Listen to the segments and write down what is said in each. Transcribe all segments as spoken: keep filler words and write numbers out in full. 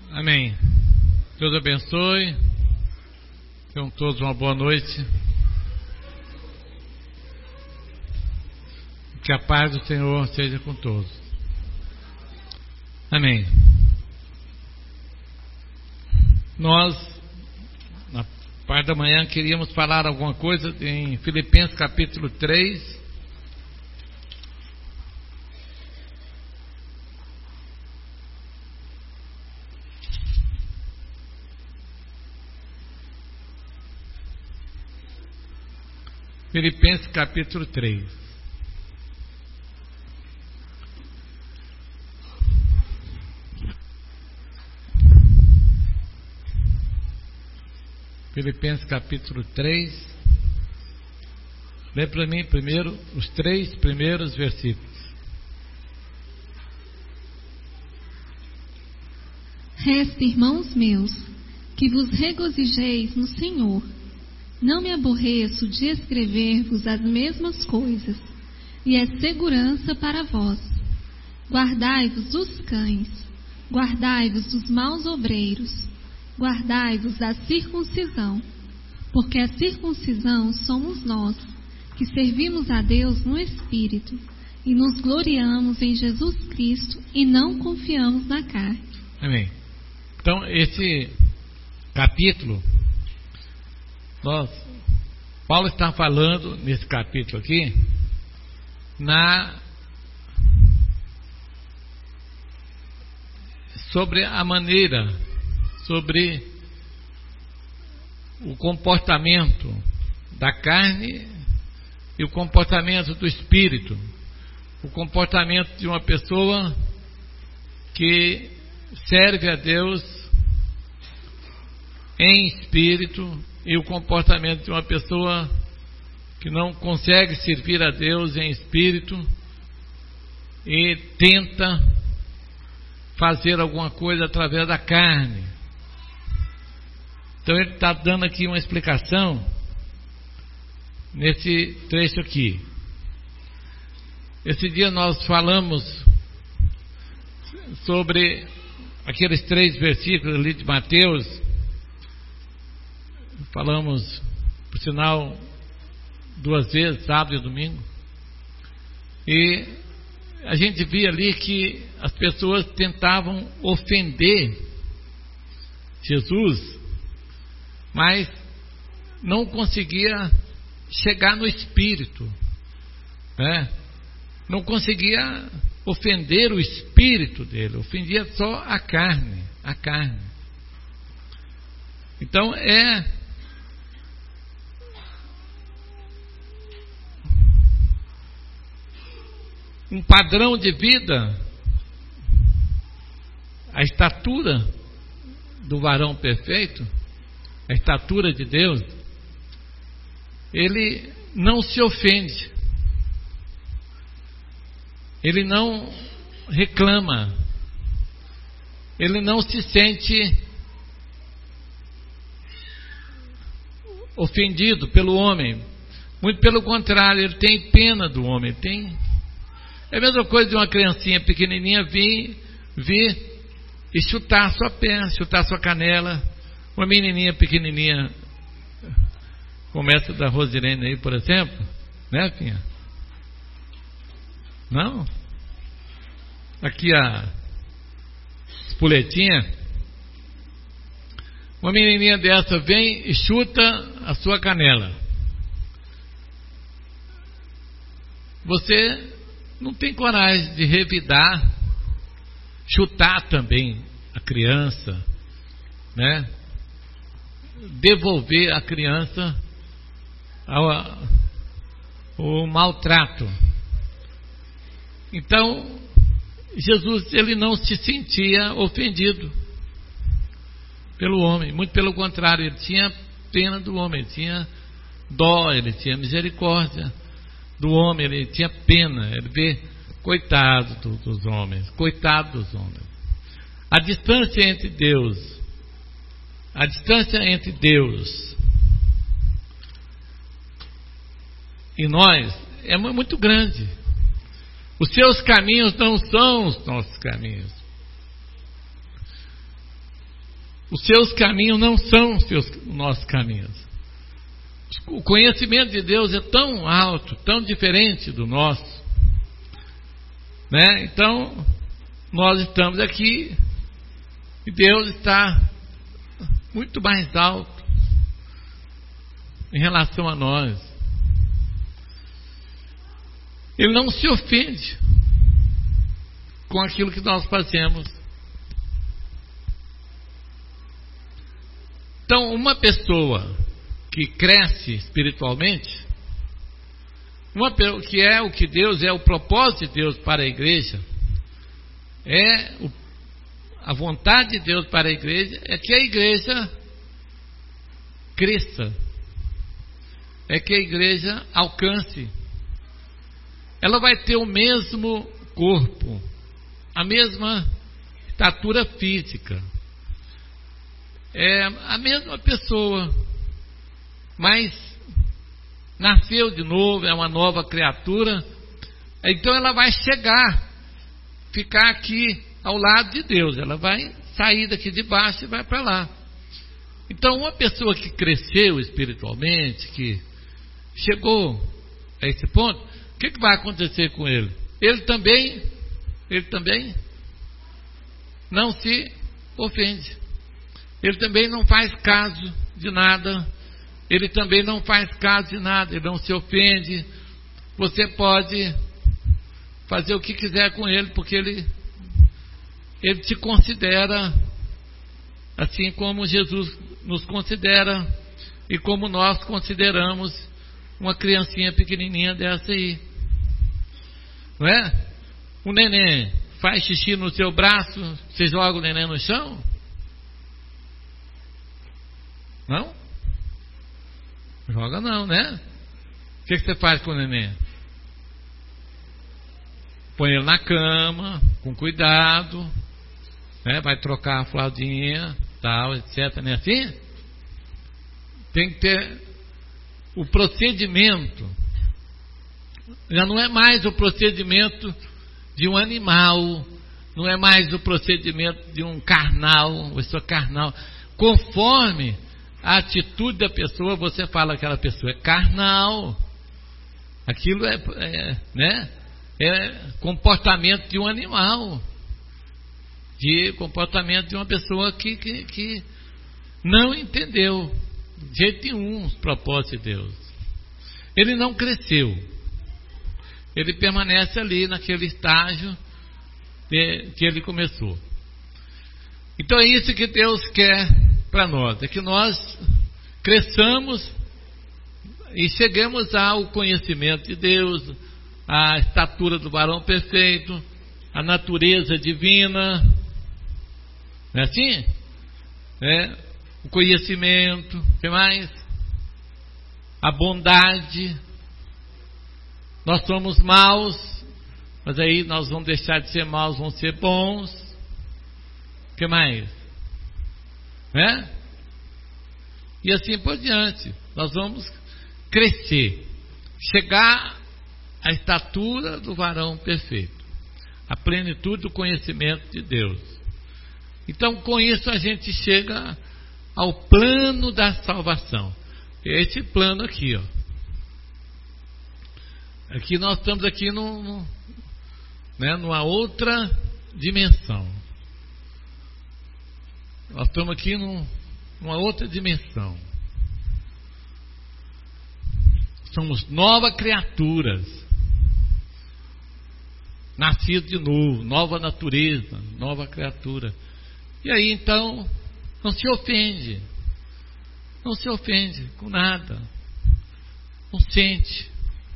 Amém. Deus abençoe. Tenham todos uma boa noite. Que a paz do Senhor seja com todos. Amém. Nós, na parte da manhã, queríamos falar alguma coisa em Filipenses capítulo três. Filipenses capítulo três. Filipenses capítulo três. Lê para mim primeiro os três primeiros versículos. Resta, irmãos meus, que vos regozijeis no Senhor. Não me aborreço de escrever-vos as mesmas coisas, e é segurança para vós. Guardai-vos dos cães, guardai-vos dos maus obreiros, guardai-vos da circuncisão, porque a circuncisão somos nós, que servimos a Deus no Espírito, e nos gloriamos em Jesus Cristo, e não confiamos na carne. Amém. Então, esse capítulo, nós, Paulo está falando nesse capítulo aqui, na, sobre a maneira, sobre o comportamento da carne e o comportamento do espírito, o comportamento de uma pessoa que serve a Deus em espírito e o comportamento de uma pessoa que não consegue servir a Deus em espírito e tenta fazer alguma coisa através da carne. Então ele está dando aqui uma explicação nesse trecho aqui. Esse dia nós falamos sobre aqueles três versículos ali de Mateus. Falamos, por sinal, duas vezes, sábado e domingo. E a gente via ali que as pessoas tentavam ofender Jesus, mas não conseguia chegar no espírito, né? Não conseguia ofender o espírito dele, ofendia só a carne, a carne. Então é um padrão de vida, a estatura do varão perfeito, a estatura de Deus, ele não se ofende, ele não reclama, ele não se sente ofendido pelo homem, muito pelo contrário, ele tem pena do homem, tem. É a mesma coisa de uma criancinha pequenininha vir, vir e chutar sua perna, chutar sua canela. Uma menininha pequenininha, como essa da Rosirene aí, por exemplo, né, Pinha? Não? Aqui a espoletinha. Uma menininha dessa vem e chuta a sua canela. Você não tem coragem de revidar, chutar também a criança, né? Devolver a criança ao, ao maltrato. Então, Jesus, ele não se sentia ofendido pelo homem, muito pelo contrário, ele tinha pena do homem, ele tinha dó, ele tinha misericórdia do homem, ele tinha pena, ele vê, coitado do, dos homens, coitado dos homens. A distância entre Deus, a distância entre Deus e nós é muito grande. Os seus caminhos não são os nossos caminhos. Os seus caminhos não são os seus, os nossos caminhos. O conhecimento de Deus é tão alto, tão diferente do nosso, né? Então, nós estamos aqui e Deus está muito mais alto em relação a nós. Ele não se ofende com aquilo que nós fazemos. Então, uma pessoa que cresce espiritualmente, uma, que é o que Deus, é o propósito de Deus para a igreja, é o, a vontade de Deus para a igreja, é que a igreja cresça, é que a igreja alcance. Ela vai ter o mesmo corpo, a mesma estatura física, é a mesma pessoa, mas nasceu de novo, é uma nova criatura. Então ela vai chegar, ficar aqui ao lado de Deus, ela vai sair daqui de baixo e vai para lá. Então uma pessoa que cresceu espiritualmente, que chegou a esse ponto, o que, que vai acontecer com ele? Ele também, ele também não se ofende. Ele também não faz caso de nada. Ele também não faz caso de nada. Ele não se ofende. Você pode fazer o que quiser com ele, porque ele, ele te considera assim como Jesus nos considera e como nós consideramos uma criancinha pequenininha dessa aí. Não é? O neném faz xixi no seu braço, você joga o neném no chão? Não? Joga não, né? O que, que você faz com o neném? Põe ele na cama, com cuidado, né? Vai trocar a fraldinha, tal, etcétera. Não é assim? Tem que ter o procedimento. Já não é mais o procedimento de um animal, não é mais o procedimento de um carnal, pessoa carnal. Conforme a atitude da pessoa, você fala que aquela pessoa é carnal. Aquilo é, é, né? É comportamento de um animal, de comportamento de uma pessoa que, que, que não entendeu de jeito nenhum os propósitos de Deus. Ele não cresceu, ele permanece ali naquele estágio de, que ele começou. Então é isso que Deus quer para nós, é que nós cresçamos e cheguemos ao conhecimento de Deus, a estatura do varão perfeito, a natureza divina, não é assim? É, o conhecimento, o que mais? A bondade. Nós somos maus, mas aí nós vamos deixar de ser maus, vamos ser bons. O que mais? Né? E assim por diante. Nós vamos crescer, chegar à estatura do varão perfeito, a plenitude do conhecimento de Deus. Então, com isso a gente chega ao plano da salvação. Esse plano aqui, ó. Aqui nós estamos aqui no, no, né, numa outra dimensão. Nós estamos aqui num, numa outra dimensão. Somos novas criaturas, nascidos de novo, nova natureza, nova criatura. E aí então não se ofende, não se ofende com nada, não sente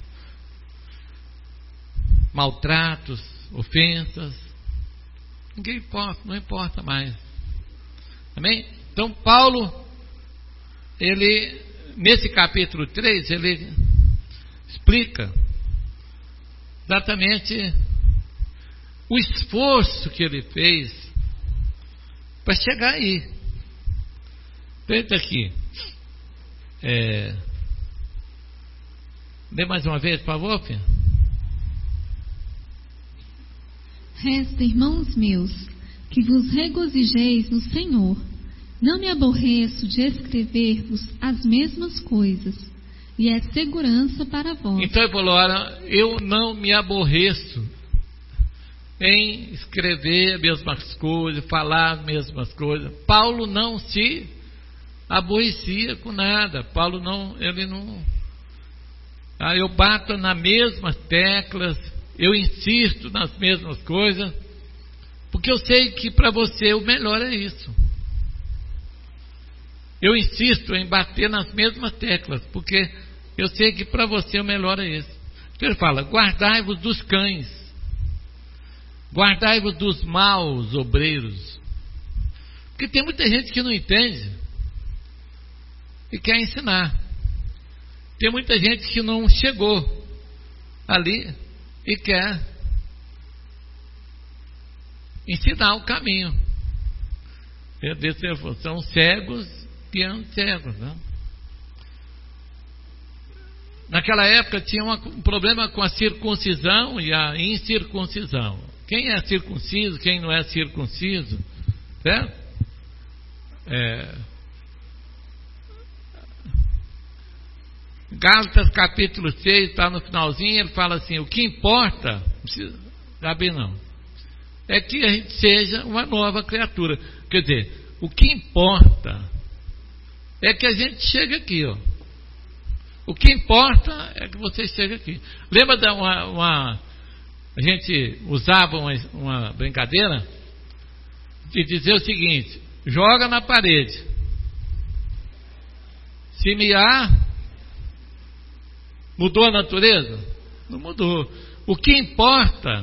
maltratos, ofensas, ninguém importa, não importa mais. Amém? Então Paulo, ele nesse capítulo três, ele explica exatamente o esforço que ele fez para chegar aí. Veja aqui. É... Dê mais uma vez, por favor, filho. Resta, irmãos meus, que vos regozijeis no Senhor. Não me aborreço de escrever-vos as mesmas coisas, e é segurança para vós. Então ele falou: olha, eu não me aborreço em escrever as mesmas coisas, falar as mesmas coisas. Paulo não se aborrecia com nada. Paulo não, ele não. Ah, eu bato nas mesmas teclas, eu insisto nas mesmas coisas, porque eu sei que para você o melhor é isso. Eu insisto em bater nas mesmas teclas, porque eu sei que para você o melhor é esse. Então ele fala: guardai-vos dos cães, guardai-vos dos maus obreiros. Porque tem muita gente que não entende e quer ensinar. Tem muita gente que não chegou ali e quer ensinar o caminho. São cegos guiando cegos, né? Naquela época tinha uma, um problema com a circuncisão e a incircuncisão. Quem é circunciso, quem não é circunciso, certo? É, Gálatas capítulo seis, está no finalzinho, ele fala assim: o que importa, não precisa saber não, é que a gente seja uma nova criatura. Quer dizer, o que importa é que a gente chegue aqui, ó. O que importa é que você chegue aqui. Lembra de uma, uma a gente usava uma, uma brincadeira de dizer o seguinte: joga na parede, se miar, mudou a natureza? Não mudou. O que importa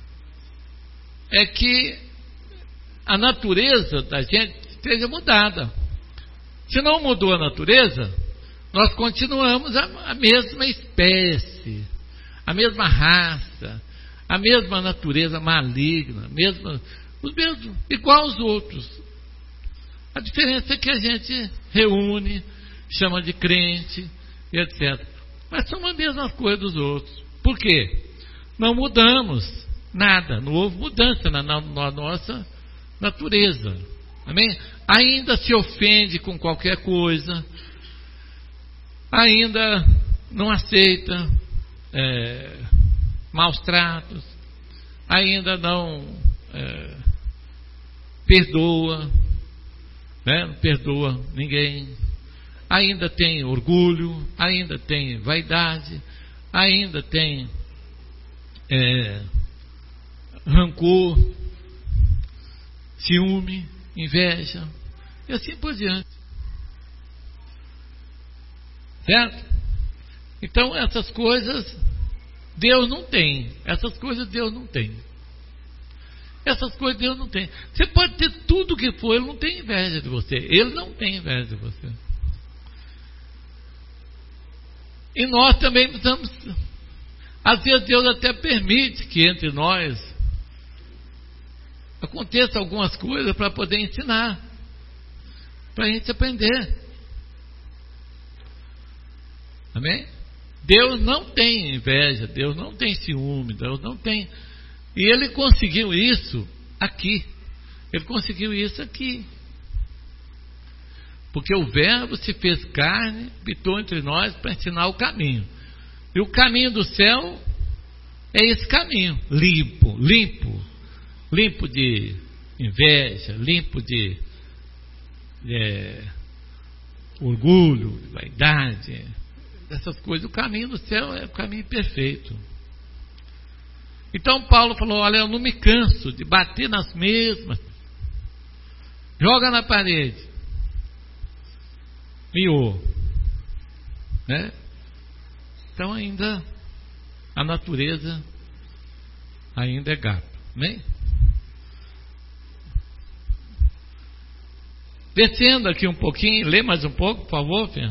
é que a natureza da gente esteja mudada. Se não mudou a natureza, nós continuamos a, a mesma espécie, a mesma raça, a mesma natureza maligna, mesma, os mesmos, igual aos outros. A diferença é que a gente reúne, chama de crente, etcétera. Mas são a mesma coisa dos outros. Por quê? Não mudamos nada, não houve mudança na, na, na nossa natureza. Amém? Ainda se ofende com qualquer coisa, ainda não aceita é, maus tratos, ainda não é, perdoa, né? Não perdoa ninguém, ainda tem orgulho, ainda tem vaidade, ainda tem é, rancor, ciúme, inveja, e assim por diante. Certo? Então essas coisas Deus não tem. Essas coisas Deus não tem. Essas coisas Deus não tem. Você pode ter tudo o que for, Ele não tem inveja de você. Ele não tem inveja de você. E nós também precisamos. Às vezes Deus até permite que entre nós aconteça algumas coisas para poder ensinar, para a gente aprender. Amém? Deus não tem inveja, Deus não tem ciúme, Deus não tem. E Ele conseguiu isso aqui. Ele conseguiu isso aqui. Porque o Verbo se fez carne, habitou entre nós para ensinar o caminho. E o caminho do céu é esse caminho, limpo, limpo, limpo de inveja, limpo de é, orgulho, de vaidade, essas coisas. O caminho do céu é o caminho perfeito. Então Paulo falou: olha, eu não me canso de bater nas mesmas. Joga na parede, miou, né? Então ainda a natureza ainda é gato, né? Descendo aqui um pouquinho, lê mais um pouco, por favor, filho.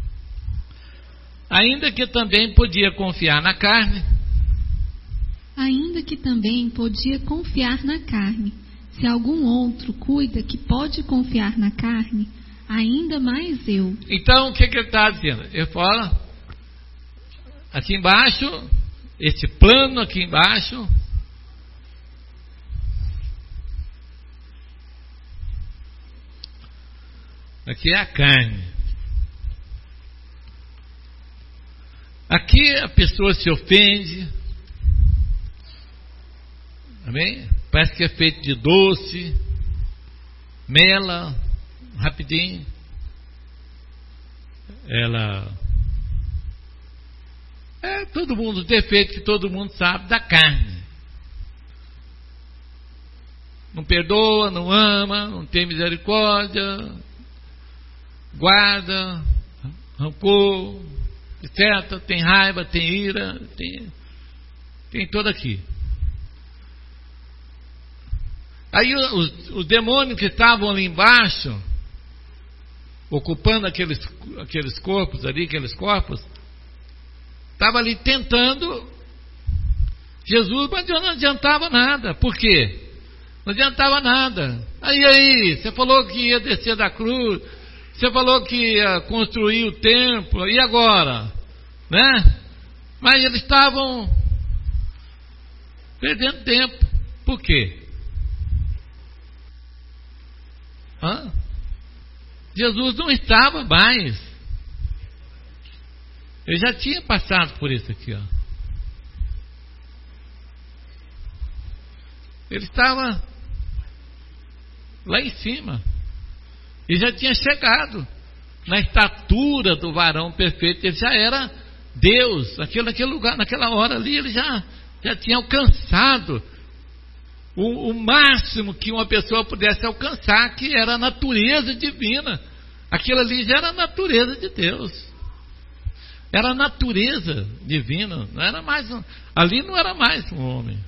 Ainda que também podia confiar na carne. Ainda que também podia confiar na carne. Se algum outro cuida que pode confiar na carne, ainda mais eu. Então, o que, que ele está dizendo? Ele fala, aqui embaixo, esse plano aqui embaixo, Aqui é a carne. Aqui a pessoa se ofende. Amém? Parece que é feito de doce, mela, rapidinho. Ela é todo mundo, o defeito que todo mundo sabe da carne. Não perdoa, não ama, não tem misericórdia, guarda, rancor, etcétera. Tem raiva, tem ira, tem, tem tudo aqui. Aí os, os demônios que estavam ali embaixo, ocupando aqueles, aqueles corpos ali, aqueles corpos, estavam ali tentando Jesus, mas não adiantava nada. Por quê? Não adiantava nada. Aí, aí, você falou que ia descer da cruz, você falou que ia construir o templo, e agora? Né? Mas eles estavam perdendo tempo. Por quê? Hã? Jesus não estava mais. Ele já tinha passado por isso aqui, ó. Ele estava lá em cima. E já tinha chegado na estatura do varão perfeito. Ele já era Deus. Naquele, naquele lugar, naquela hora ali, ele já, já tinha alcançado o, o máximo que uma pessoa pudesse alcançar, que era a natureza divina. Aquilo ali já era a natureza de Deus. Era a natureza divina. Não era mais um, ali não era mais um homem.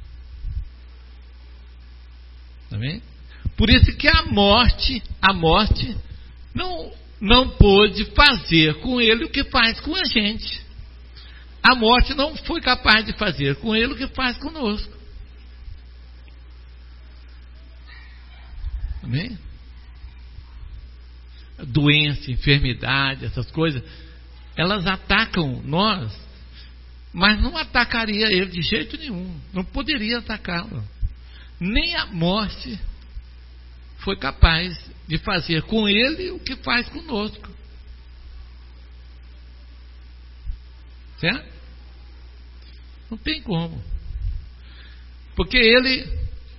Amém? Por isso que a morte, a morte não, não pôde fazer com ele o que faz com a gente. A morte não foi capaz de fazer com ele o que faz conosco. Amém? Doença, enfermidade, essas coisas, elas atacam nós, mas não atacaria ele de jeito nenhum. Não poderia atacá-lo. Nem a morte foi capaz de fazer com ele o que faz conosco. Certo? Não tem como. Porque ele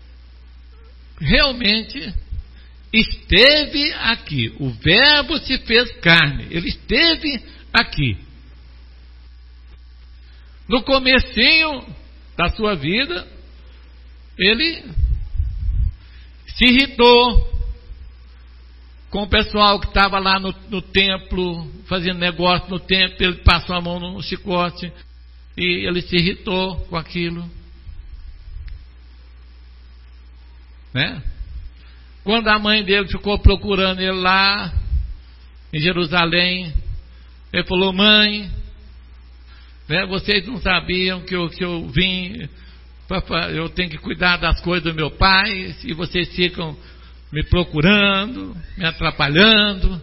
realmente esteve aqui. O Verbo se fez carne. Ele esteve aqui. No comecinho da sua vida, ele se irritou com o pessoal que estava lá no, no templo, fazendo negócio no templo. Ele passou a mão no chicote e ele se irritou com aquilo, né? Quando a mãe dele ficou procurando ele lá em Jerusalém, ele falou: mãe, né, vocês não sabiam que eu, que eu vim, eu tenho que cuidar das coisas do meu pai, e vocês ficam me procurando, me atrapalhando.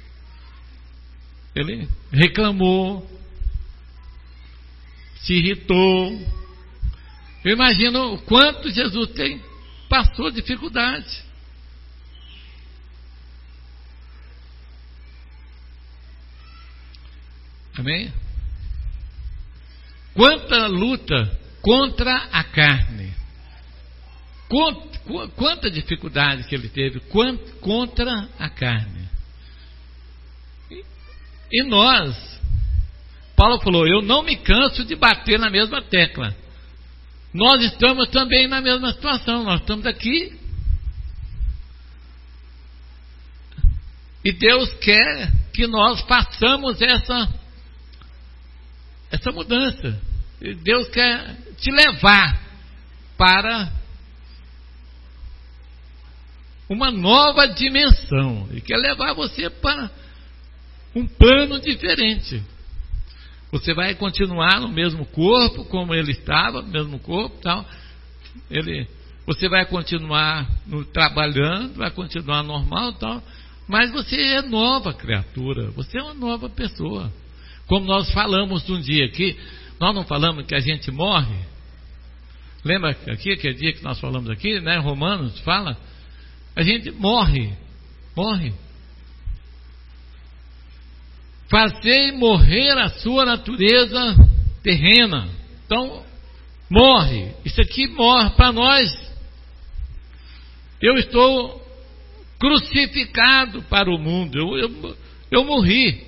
Ele reclamou, se irritou. Eu imagino o quanto Jesus tem, passou dificuldade. Amém? Quanta luta contra a carne. Quanta dificuldade que ele teve contra a carne. E nós, Paulo falou: eu não me canso de bater na mesma tecla. Nós estamos também na mesma situação. Nós estamos aqui. E Deus quer que nós façamos essa essa mudança. Deus quer te levar para uma nova dimensão. Ele quer levar você para um plano diferente. Você vai continuar no mesmo corpo como ele estava, no mesmo corpo, tal. Ele, você vai continuar no, trabalhando, vai continuar normal, tal. Mas você é nova criatura. Você é uma nova pessoa. Como nós falamos um dia aqui, nós não falamos que a gente morre? Lembra aqui, aquele dia que nós falamos aqui, né? Romanos fala, a gente morre, morre. fazei morrer a sua natureza terrena. Então, morre. Isso aqui morre para nós. Eu estou crucificado para o mundo. Eu, eu, eu morri.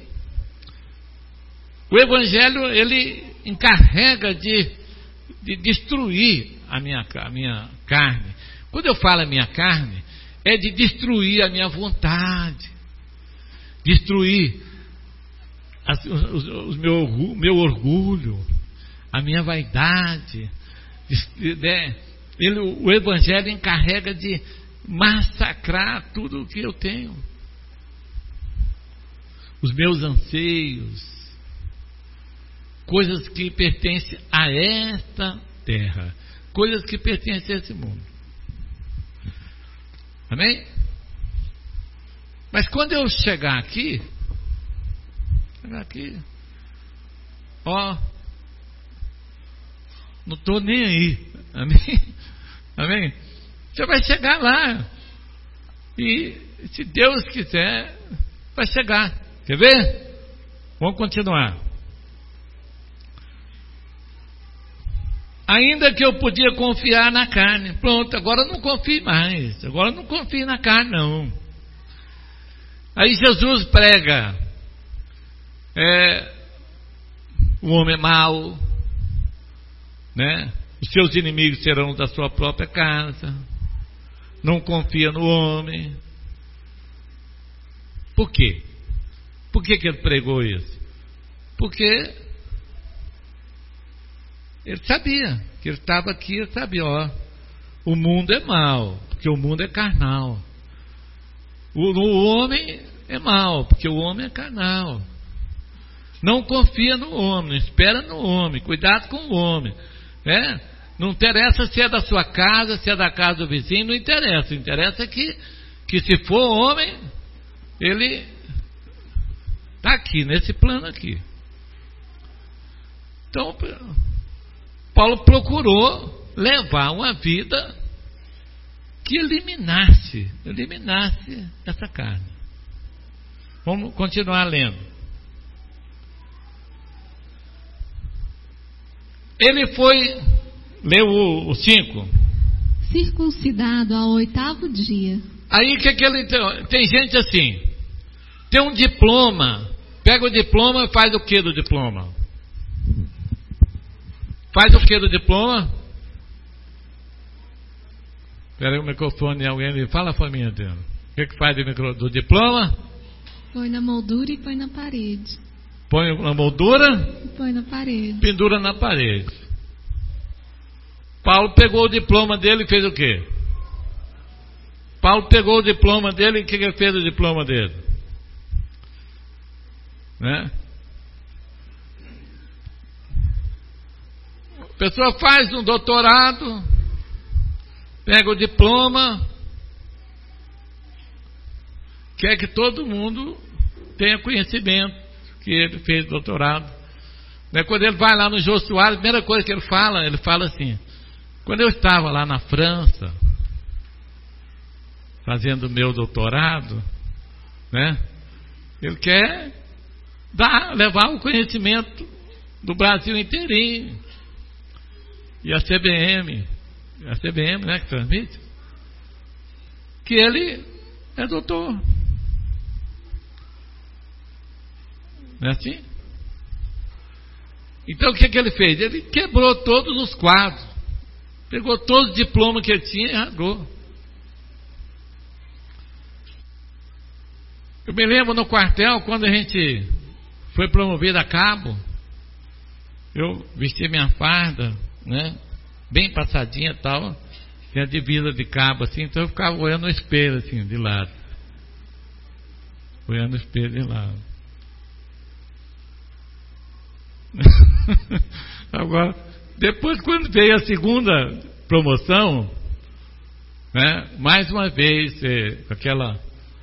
O Evangelho, ele encarrega de, de destruir a minha, a minha carne. Quando eu falo a minha carne, é de destruir a minha vontade, destruir as, os, os meu, meu orgulho, a minha vaidade. Ele, o Evangelho encarrega de massacrar tudo o que eu tenho, os meus anseios, coisas que pertencem a esta terra, coisas que pertencem a esse mundo. Amém? Mas quando eu chegar aqui, chegar aqui, ó, não estou nem aí. Amém? Amém? Você vai chegar lá. E se Deus quiser, vai chegar. Quer ver? Vamos continuar. Ainda que eu podia confiar na carne. Pronto, agora não confio mais. Agora não confio na carne, não. Aí Jesus prega. É, o homem é mau, né? Os seus inimigos serão da sua própria casa. Não confia no homem. Por quê? Por que que ele pregou isso? Porque ele sabia que ele estava aqui, ele sabia, ó, o mundo é mau, porque o mundo é carnal. O, o homem é mau, porque o homem é carnal. Não confia no homem, não espera no homem, cuidado com o homem, né? Não interessa se é da sua casa, se é da casa do vizinho, não interessa. O interessa é que, que se for homem, ele está aqui, nesse plano aqui. Então, Paulo procurou levar uma vida que eliminasse, eliminasse essa carne. Vamos continuar lendo. Ele foi, leu o cinco. Circuncidado ao oitavo dia. Aí que, que ele tem gente assim, tem um diploma, pega o diploma e faz o que do diploma? Faz o que do diploma? Espera aí o microfone, alguém me fala para mim dentro. O que, que faz do, micro, do diploma? Põe na moldura e põe na parede. Põe na moldura? E põe na parede. Pendura na parede. Paulo pegou o diploma dele e fez o quê? Paulo pegou o diploma dele e o que ele fez do diploma dele? Né? A pessoa faz um doutorado, pega o diploma, quer que todo mundo tenha conhecimento que ele fez doutorado. Né? Quando ele vai lá no Jô Soares, a primeira coisa que ele fala, ele fala assim: quando eu estava lá na França, fazendo o meu doutorado, né? Ele quer dar, levar o conhecimento do Brasil inteirinho. E a C B M, a C B M, né, que transmite, que ele é doutor. Não é assim? Então o que, que ele fez? Ele quebrou todos os quadros, pegou todos os diplomas que ele tinha e rasgou. Eu me lembro no quartel, quando a gente foi promovido a cabo, eu vesti minha farda, né, bem passadinha e tal, tinha a divisa de cabo assim, então eu ficava olhando no espelho assim, de lado, olhando no espelho de lado. Agora, depois quando veio a segunda promoção, né, mais uma vez, é, aquela,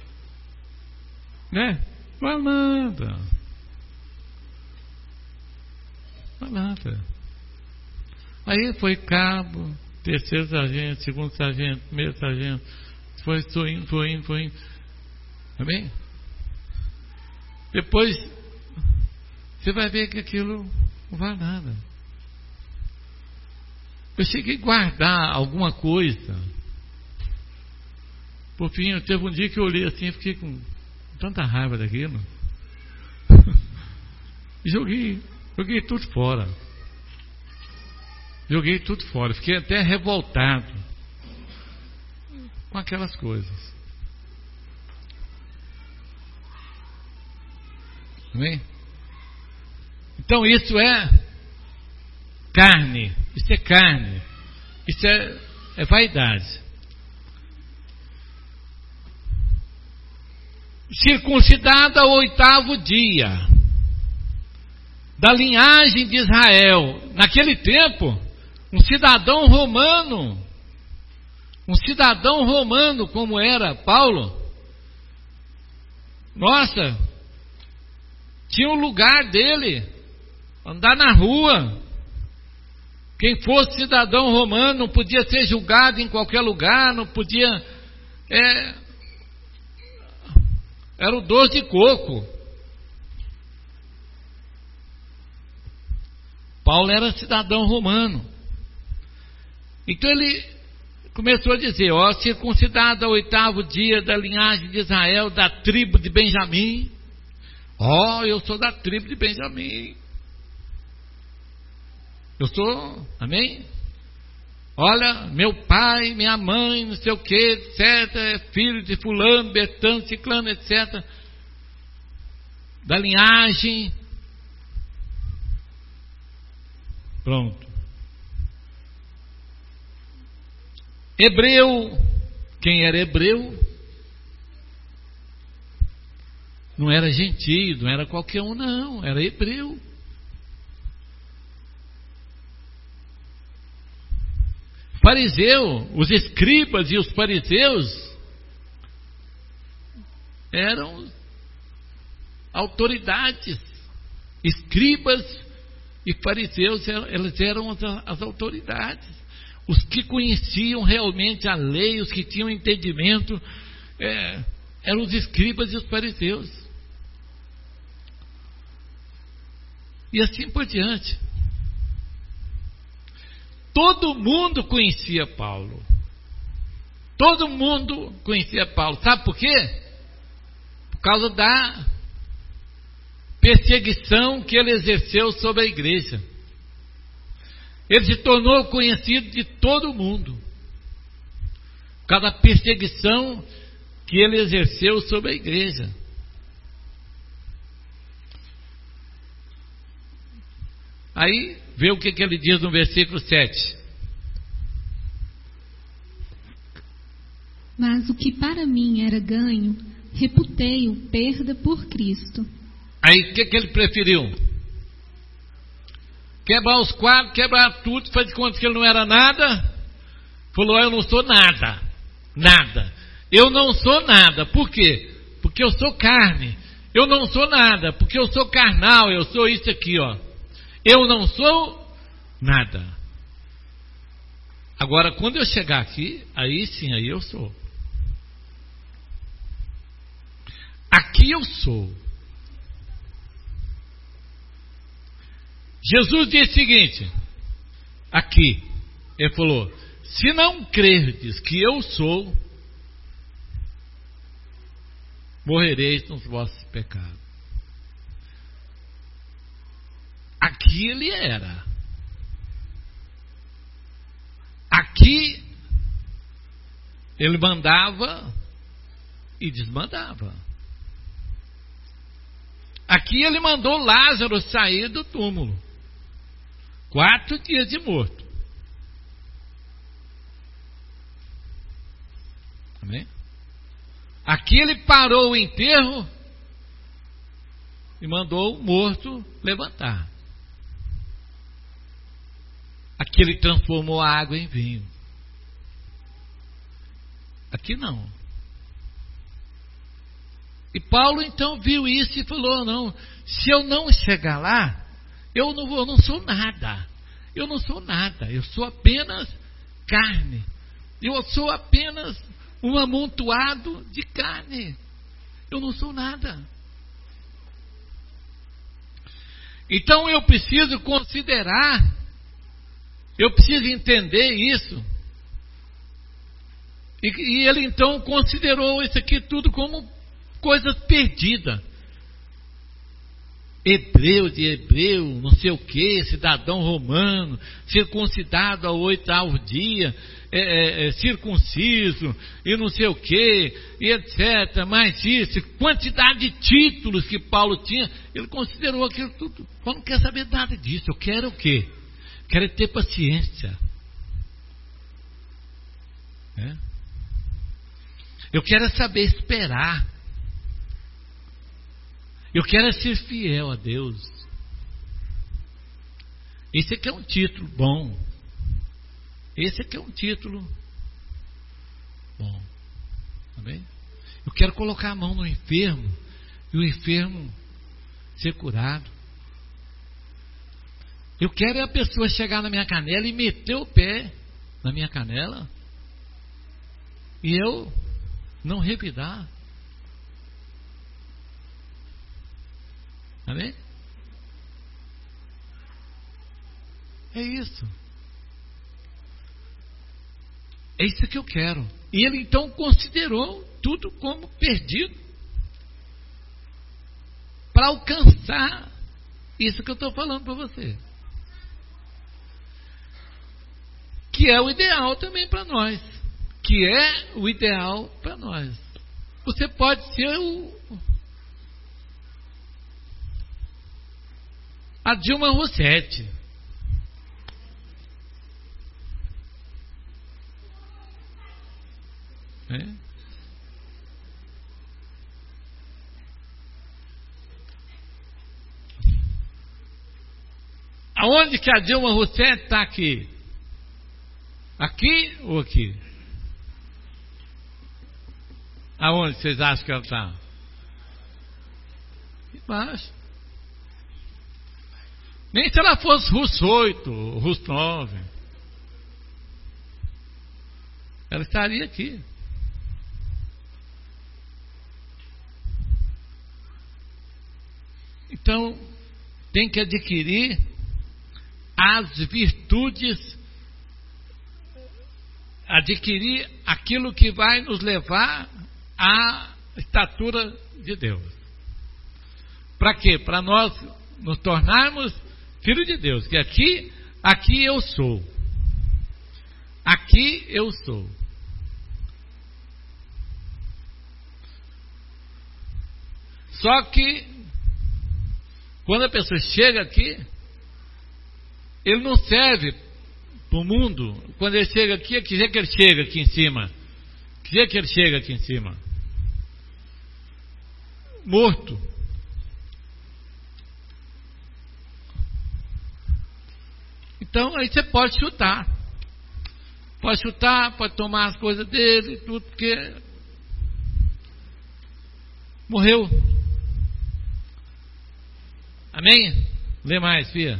né, falando, falando. Aí foi cabo, terceiro sargento, segundo sargento, primeiro sargento, foi, foi indo, foi indo, foi indo. Amém? Depois você vai ver que aquilo não vale nada. Eu cheguei a guardar alguma coisa. Por fim, teve um dia que eu olhei assim e fiquei com tanta raiva daquilo. E joguei, joguei tudo fora. Joguei tudo fora. Fiquei até revoltado com aquelas coisas. Amém? Então isso é carne. Isso é carne. Isso é, é vaidade. Circuncidada ao oitavo dia, da linhagem de Israel. Naquele tempo, um cidadão romano, um cidadão romano como era Paulo, nossa, tinha um lugar dele, andar na rua. Quem fosse cidadão romano não podia ser julgado em qualquer lugar, não podia, é, era o doce de coco. Paulo era cidadão romano. Então ele começou a dizer, ó, circuncidado ao oitavo dia da linhagem de Israel, da tribo de Benjamim. Ó, eu sou da tribo de Benjamim. Eu sou, amém? Olha, meu pai, minha mãe, não sei o que, etcétera, é filho de fulano, betano, ciclano, etcétera. Da linhagem. Pronto. Hebreu. Quem era hebreu? Não era gentio, não era qualquer um, não. Era hebreu. Fariseu, os escribas e os fariseus eram autoridades. Escribas e fariseus, eles eram as, as autoridades. Os que conheciam realmente a lei, os que tinham entendimento, é, eram os escribas e os fariseus. E assim por diante. Todo mundo conhecia Paulo. Todo mundo conhecia Paulo. Sabe por quê? Por causa da perseguição que ele exerceu sobre a igreja. Ele se tornou conhecido de todo mundo. Por causa da perseguição que ele exerceu sobre a igreja. Aí, vê o que, que ele diz no versículo sete. Mas o que para mim era ganho, reputei-o perda por Cristo. Aí, o que, que ele preferiu? Quebrar os quadros, quebrar tudo, faz de conta que ele não era nada. Falou, eu não sou nada. Nada. Eu não sou nada. Por quê? Porque eu sou carne. Eu não sou nada, porque eu sou carnal, eu sou isso aqui, ó. Eu não sou nada. Agora, quando eu chegar aqui, aí sim, aí eu sou. Aqui eu sou. Jesus disse o seguinte, aqui, ele falou, se não crerdes que eu sou, morrereis nos vossos pecados. Aqui ele era. Aqui ele mandava e desmandava. Aqui ele mandou Lázaro sair do túmulo. Quatro dias de morto. Amém? Aqui ele parou o enterro e mandou o morto levantar. Aqui ele transformou a água em vinho. Aqui não. E Paulo então viu isso e falou, não, se eu não chegar lá, eu não, vou, eu não sou nada. Eu não sou nada. Eu sou apenas carne. Eu sou apenas um amontoado de carne. Eu não sou nada. Então eu preciso considerar, eu preciso entender isso. E, e ele então considerou isso aqui tudo como coisa perdida. Hebreu de hebreu, não sei o que, cidadão romano, circuncidado ao oitavo dia, é, é, é, circunciso, e não sei o que, e etcétera. Mas isso, quantidade de títulos que Paulo tinha, ele considerou aquilo tudo. Paulo não quer saber nada disso. Eu quero o quê? Quero ter paciência. É? Eu quero saber esperar. Eu quero ser fiel a Deus. Esse aqui é um título bom. Esse aqui é um título bom. Amém? Eu quero colocar a mão no enfermo e o enfermo ser curado. Eu quero a pessoa chegar na minha canela e meter o pé na minha canela e eu não revidar. Amém? É isso. É isso que eu quero. E ele então considerou tudo como perdido para alcançar isso que eu estou falando para você. Que é o ideal também para nós. Que é o ideal para nós. Você pode ser o a Dilma Rousseff. É. Aonde que a Dilma Rousseff está aqui? Aqui ou aqui? Aonde vocês acham que ela está? Embaixo. Nem se ela fosse Russo oito, Russo nove. Ela estaria aqui. Então, tem que adquirir as virtudes, adquirir aquilo que vai nos levar à estatura de Deus. Para quê? Para nós nos tornarmos filho de Deus, que aqui, aqui eu sou. Aqui eu sou. Só que, quando a pessoa chega aqui, ele não serve para o mundo. Quando ele chega aqui, que jeito que ele chega aqui em cima? Que jeito que ele chega aqui em cima? Morto. Então aí você pode chutar. Pode chutar, pode tomar as coisas dele, tudo, porque morreu. Amém? Lê mais, filha.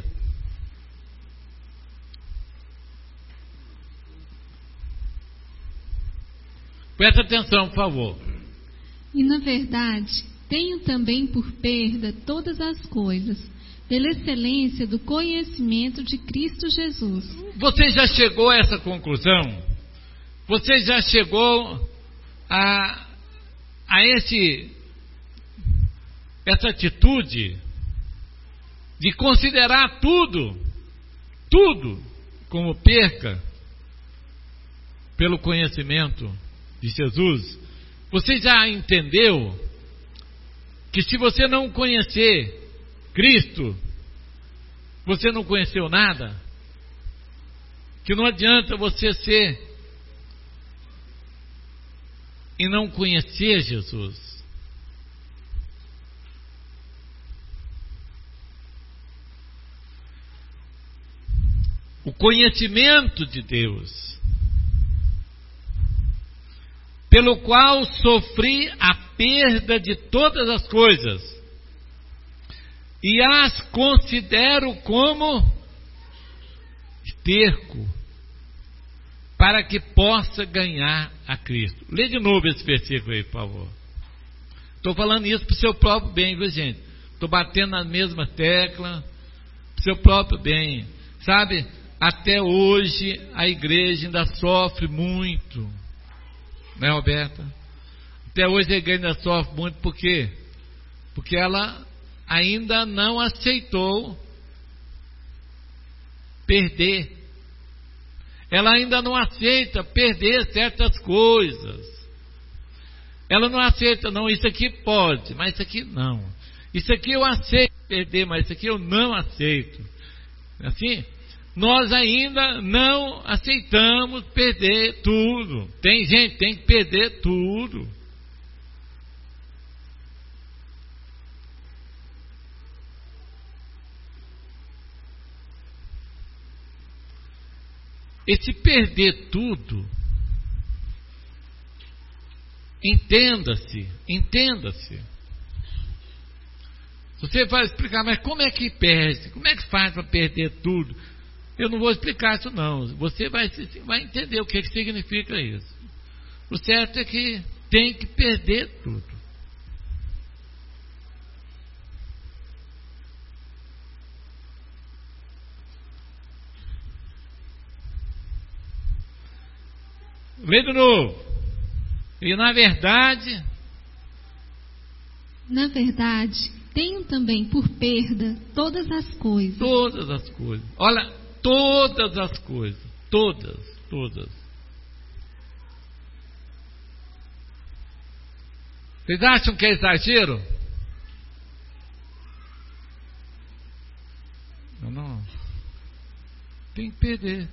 Presta atenção, por favor. E na verdade, tenho também por perda todas as coisas, pela excelência do conhecimento de Cristo Jesus. Você já chegou a essa conclusão? Você já chegou a, a esse, essa atitude de considerar tudo, tudo como perca pelo conhecimento de Jesus? Você já entendeu que se você não conhecer Cristo, você não conheceu nada? Que não adianta você ser e não conhecer Jesus. O conhecimento de Deus, pelo qual sofri a perda de todas as coisas, e as considero como esterco, para que possa ganhar a Cristo. Lê de novo esse versículo aí, por favor. Estou falando isso para o seu próprio bem, viu, gente? Estou batendo na mesma tecla, seu próprio bem. Sabe, até hoje a igreja ainda sofre muito, né, Roberta? Até hoje a igreja ainda sofre muito, por quê? Porque ela ainda não aceitou perder. Ela ainda não aceita perder certas coisas. Ela não aceita, não, isso aqui pode, mas isso aqui não. Isso aqui eu aceito perder, mas isso aqui eu não aceito. Assim, nós ainda não aceitamos perder tudo. Tem gente que tem que perder tudo. Esse perder tudo, entenda-se, entenda-se. Você vai explicar, mas como é que perde? Como é que faz para perder tudo? Eu não vou explicar isso não. Você vai, vai entender o que, que significa isso. O certo é que tem que perder tudo. Lê de novo. E na verdade... Na verdade, tenho também por perda todas as coisas. Todas as coisas. Olha, todas as coisas. Todas, todas. Vocês acham que é exagero? Não, não. Tem que perder.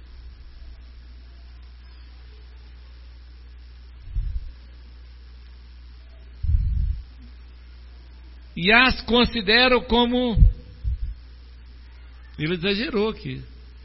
E as considero como... Ele exagerou aqui.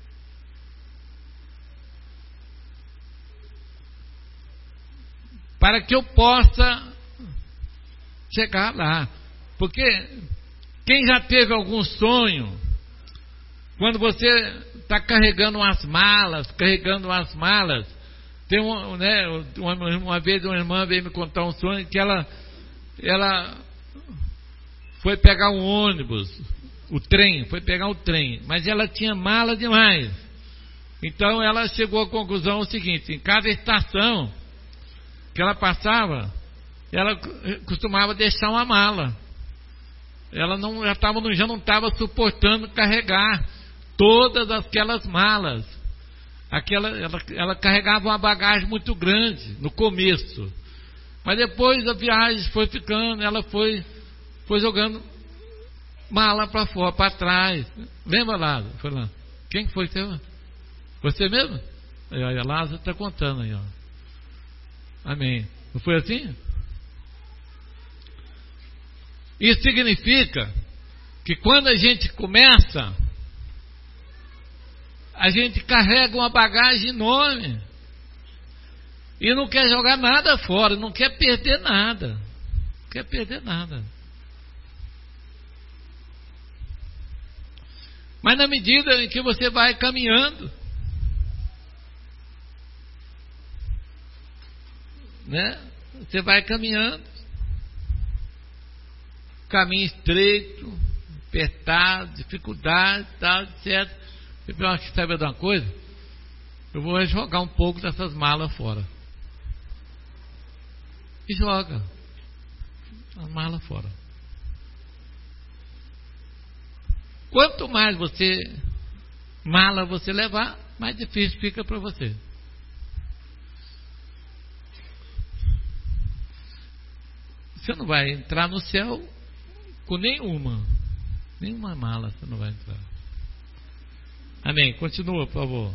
Para que eu possa chegar lá. Porque quem já teve algum sonho, quando você está carregando umas malas, carregando umas malas, tem um, né, uma, uma vez uma irmã veio me contar um sonho que ela, ela foi pegar um ônibus, o trem, foi pegar o trem, mas ela tinha mala demais. Então ela chegou à conclusão o seguinte: em cada estação que ela passava, ela costumava deixar uma mala. Ela não, já, tava, já não estava suportando carregar todas aquelas malas. Aquela, ela, ela carregava uma bagagem muito grande no começo, mas depois a viagem foi ficando, ela foi, foi jogando mala para fora, para trás. Lembra, Lázaro? Foi lá. Quem foi que teve? Você mesmo? Aí, a Lázaro está contando aí, ó. Amém. Não foi assim? Isso significa que quando a gente começa, a gente carrega uma bagagem enorme e não quer jogar nada fora, não quer perder nada, não quer perder nada. Mas na medida em que você vai caminhando, né? Você vai caminhando, caminho estreito, apertado, dificuldade, tal, etcétera. Você pensa que sabe de uma coisa? Eu vou jogar um pouco dessas malas fora. E joga as malas fora. Quanto mais você mala você levar, mais difícil fica para você. Você não vai entrar no céu com nenhuma, nenhuma mala você não vai entrar. Amém. Continua, por favor.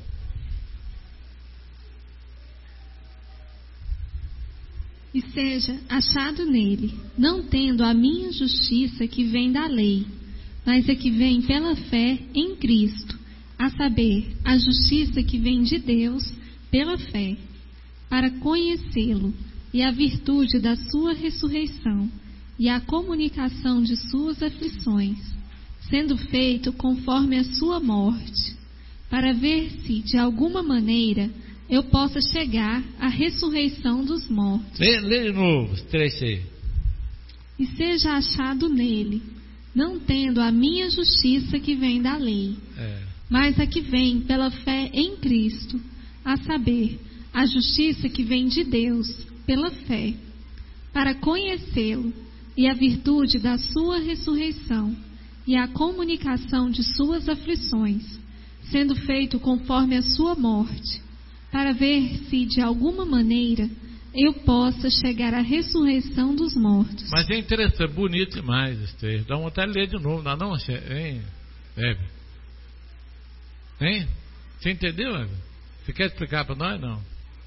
E seja achado nele, não tendo a minha justiça que vem da lei, mas a que vem pela fé em Cristo, a saber, a justiça que vem de Deus pela fé, para conhecê-lo e a virtude da sua ressurreição e a comunicação de suas aflições, sendo feito conforme a sua morte, para ver se, de alguma maneira, eu possa chegar à ressurreição dos mortos. Lê, lê de novo, esse trecho aí. E seja achado nele, não tendo a minha justiça que vem da lei, É. mas a que vem pela fé em Cristo, a saber, a justiça que vem de Deus pela fé, para conhecê-lo e a virtude da sua ressurreição e a comunicação de suas aflições, sendo feito conforme a sua morte, para ver se de alguma maneira eu possa chegar à ressurreição dos mortos. Mas é interessante, bonito demais esse texto. Dá vontade de ler de novo, não, não, hein, Hebe? Hein? Você entendeu, Hebe? Você quer explicar para nós? Não.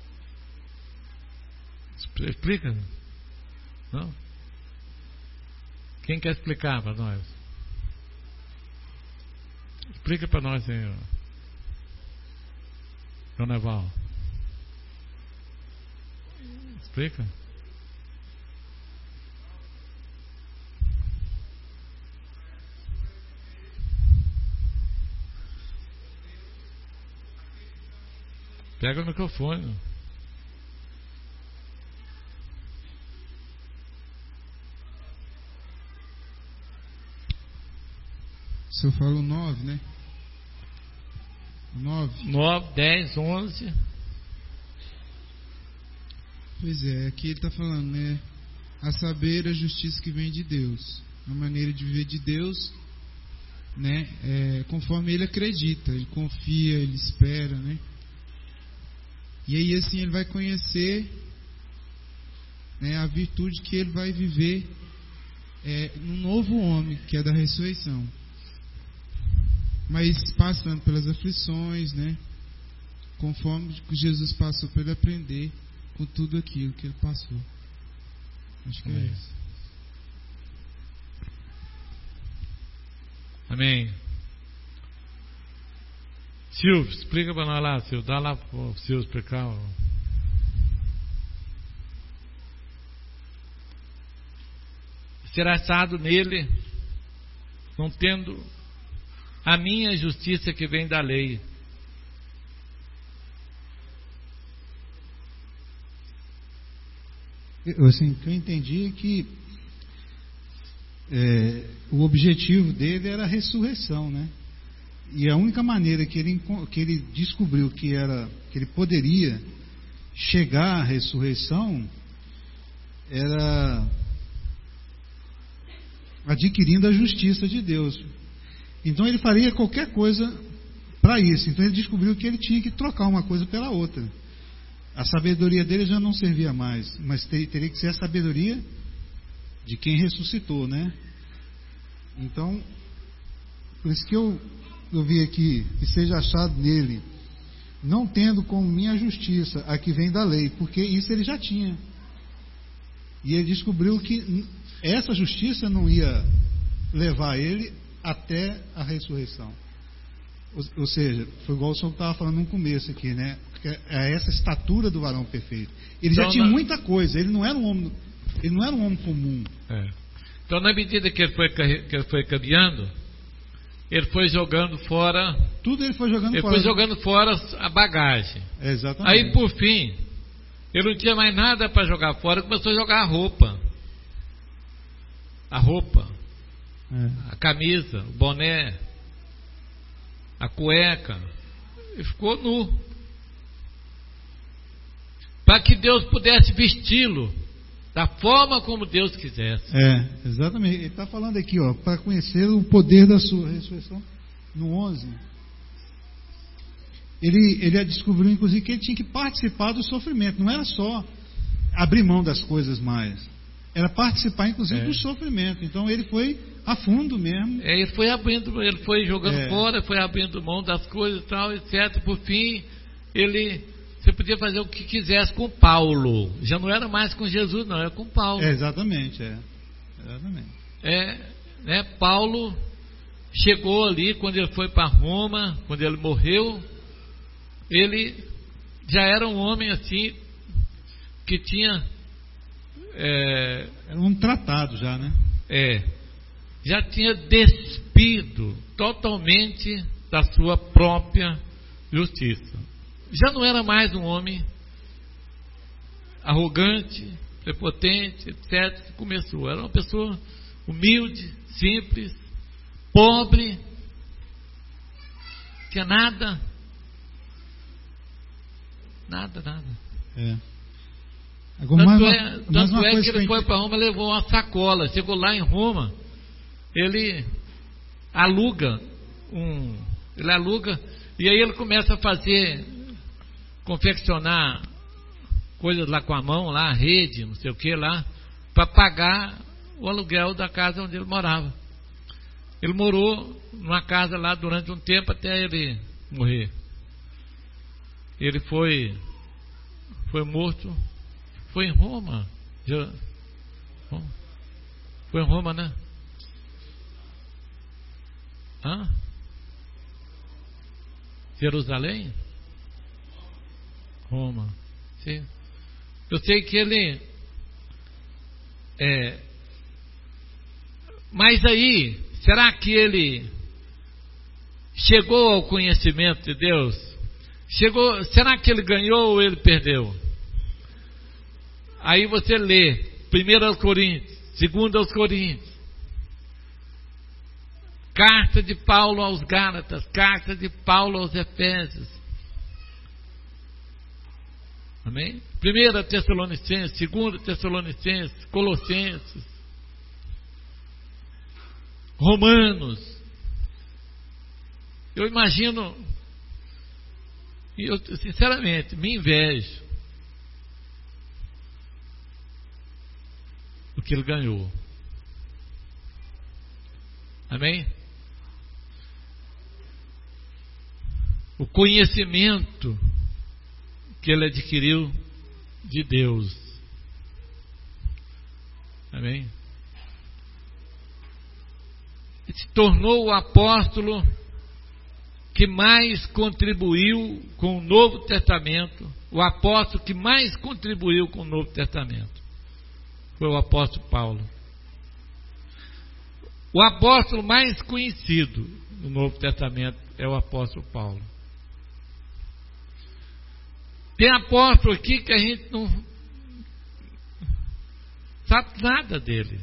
Explica. Não? Quem quer explicar para nós? Explica para nós, senhor. Dona Val. Explica. Pega o microfone. O senhor falou nove, né? Nove. Nove, dez, onze. Pois é, aqui ele está falando, né? A saber, a justiça que vem de Deus. A maneira de viver de Deus, né? É, conforme ele acredita, ele confia, ele espera, né? E aí assim ele vai conhecer, né, a virtude que ele vai viver é, no novo homem, que é da ressurreição. Mas passando pelas aflições, né? Conforme Jesus passou para ele aprender com tudo aquilo que ele passou. Acho que é Amém. isso. Amém. Silvio, explica para nós lá, Silvio. Dá lá para o Silvio explicar. Será achado nele, não tendo a minha justiça que vem da lei. Assim, o que eu entendi é que é, o objetivo dele era a ressurreição, né? E a única maneira que ele, que ele descobriu que, era, que ele poderia chegar à ressurreição era adquirindo a justiça de Deus. Então ele faria qualquer coisa para isso. Então ele descobriu que ele tinha que trocar uma coisa pela outra. A sabedoria dele já não servia mais, mas ter, teria que ser a sabedoria de quem ressuscitou, né? Então, por isso que eu, eu vi aqui, que seja achado nele, não tendo como minha justiça a que vem da lei, porque isso ele já tinha. E ele descobriu que essa justiça não ia levar ele até a ressurreição. Ou, ou seja, foi igual o senhor estava falando no começo aqui, né? É essa estatura do varão perfeito. Ele então, já tinha na... muita coisa, ele não era um homem, ele não era um homem comum. É. Então, na medida que ele foi, que ele foi caminhando, ele foi jogando fora. Tudo ele foi jogando ele fora. Ele foi jogando fora a bagagem. É, exatamente. Aí, por fim, ele não tinha mais nada para jogar fora, começou a jogar a roupa. A roupa, é. A camisa, o boné, a cueca. E ficou nu. Para que Deus pudesse vesti-lo da forma como Deus quisesse. É, exatamente. Ele está falando aqui, ó, para conhecer o poder da sua ressurreição. No onze, ele, ele descobriu, inclusive, que ele tinha que participar do sofrimento. Não era só abrir mão das coisas mais. Era participar, inclusive, é. do sofrimento. Então, ele foi a fundo mesmo. É, ele foi abrindo, ele foi jogando é. fora, foi abrindo mão das coisas e tal, etcétera. Por fim, ele... Você podia fazer o que quisesse com Paulo. Já não era mais com Jesus, não, era com Paulo. É, exatamente, é. Exatamente. É, né, Paulo chegou ali quando ele foi para Roma, quando ele morreu, ele já era um homem assim, que tinha... É, era um tratado já, né? É. Já tinha despido totalmente da sua própria justiça. Já não era mais um homem arrogante, prepotente, etcétera. Começou, era uma pessoa humilde, simples, pobre, tinha nada, nada, nada. É. Agora, tanto mais é, uma, tanto mais uma é coisa que ele que foi para Roma, levou uma sacola, chegou lá em Roma, ele aluga um, ele aluga, e aí ele começa a fazer, confeccionar coisas lá com a mão, lá, rede, não sei o que lá, para pagar o aluguel da casa onde ele morava. Ele morou numa casa lá durante um tempo até ele morrer. Ele foi foi morto, foi em Roma, já, foi em Roma, né? Hã? Jerusalém? Roma, sim. Eu sei que ele é, mas aí, será que ele chegou ao conhecimento de Deus? Chegou, será que ele ganhou ou ele perdeu? Aí você lê primeiro aos Coríntios, segundo aos Coríntios, carta de Paulo aos Gálatas, carta de Paulo aos Efésios. Amém? Primeira Tessalonicenses, segunda Tessalonicenses, Colossenses, Romanos. Eu imagino, e eu sinceramente me invejo o que ele ganhou. Amém? O conhecimento que ele adquiriu de Deus. Amém? Ele se tornou o apóstolo que mais contribuiu com o Novo Testamento, o apóstolo que mais contribuiu com o Novo Testamento foi o apóstolo Paulo. O apóstolo mais conhecido no Novo Testamento é o apóstolo Paulo. Tem apóstolo aqui que a gente não sabe nada dele.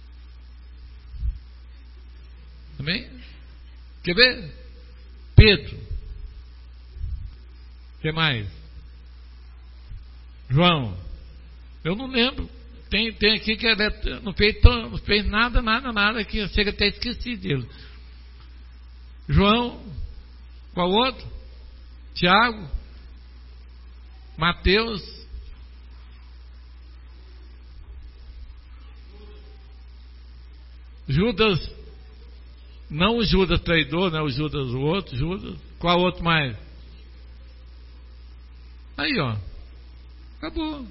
Amém? Quer ver? Pedro. O que mais? João. Eu não lembro. Tem, tem aqui que ele não fez, não fez nada, nada, nada, que eu chego até esqueci dele. João. Qual outro? Tiago. Mateus. Judas. Não o Judas traidor, né? O Judas, o outro Judas. Qual outro mais? Aí, ó. Acabou.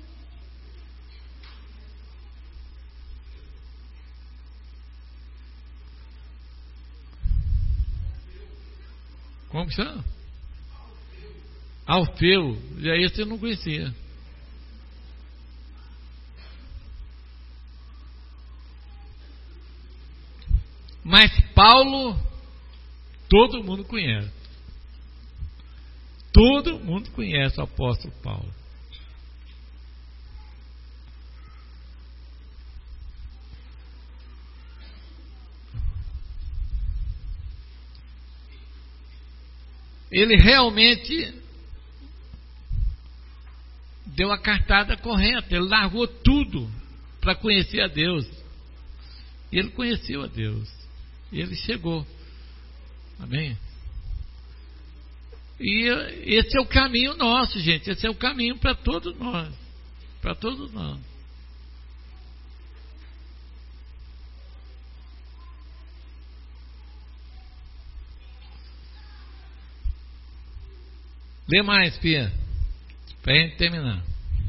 Como que chama? Alfeu. E aí esse eu não conhecia. Mas Paulo, todo mundo conhece. Todo mundo conhece o apóstolo Paulo. Ele realmente deu a cartada correta. Ele largou tudo para conhecer a Deus. E ele conheceu a Deus. E ele chegou. Amém? E esse é o caminho nosso, gente. Esse é o caminho para todos nós. Para todos nós. Lê mais, Pia. Para a gente terminar.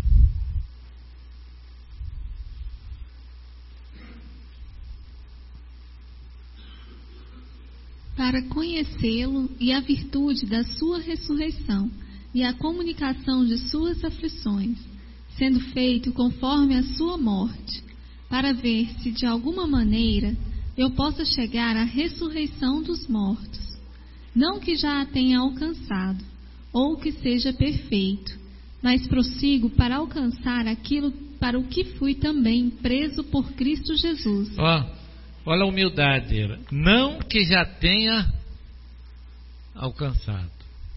Para conhecê-lo e a virtude da sua ressurreição e a comunicação de suas aflições, sendo feito conforme a sua morte, para ver se de alguma maneira eu possa chegar à ressurreição dos mortos, não que já a tenha alcançado, ou que seja perfeito, mas prossigo para alcançar aquilo para o que fui também preso por Cristo Jesus. Ó, Olha a humildade dele. Não que já tenha alcançado.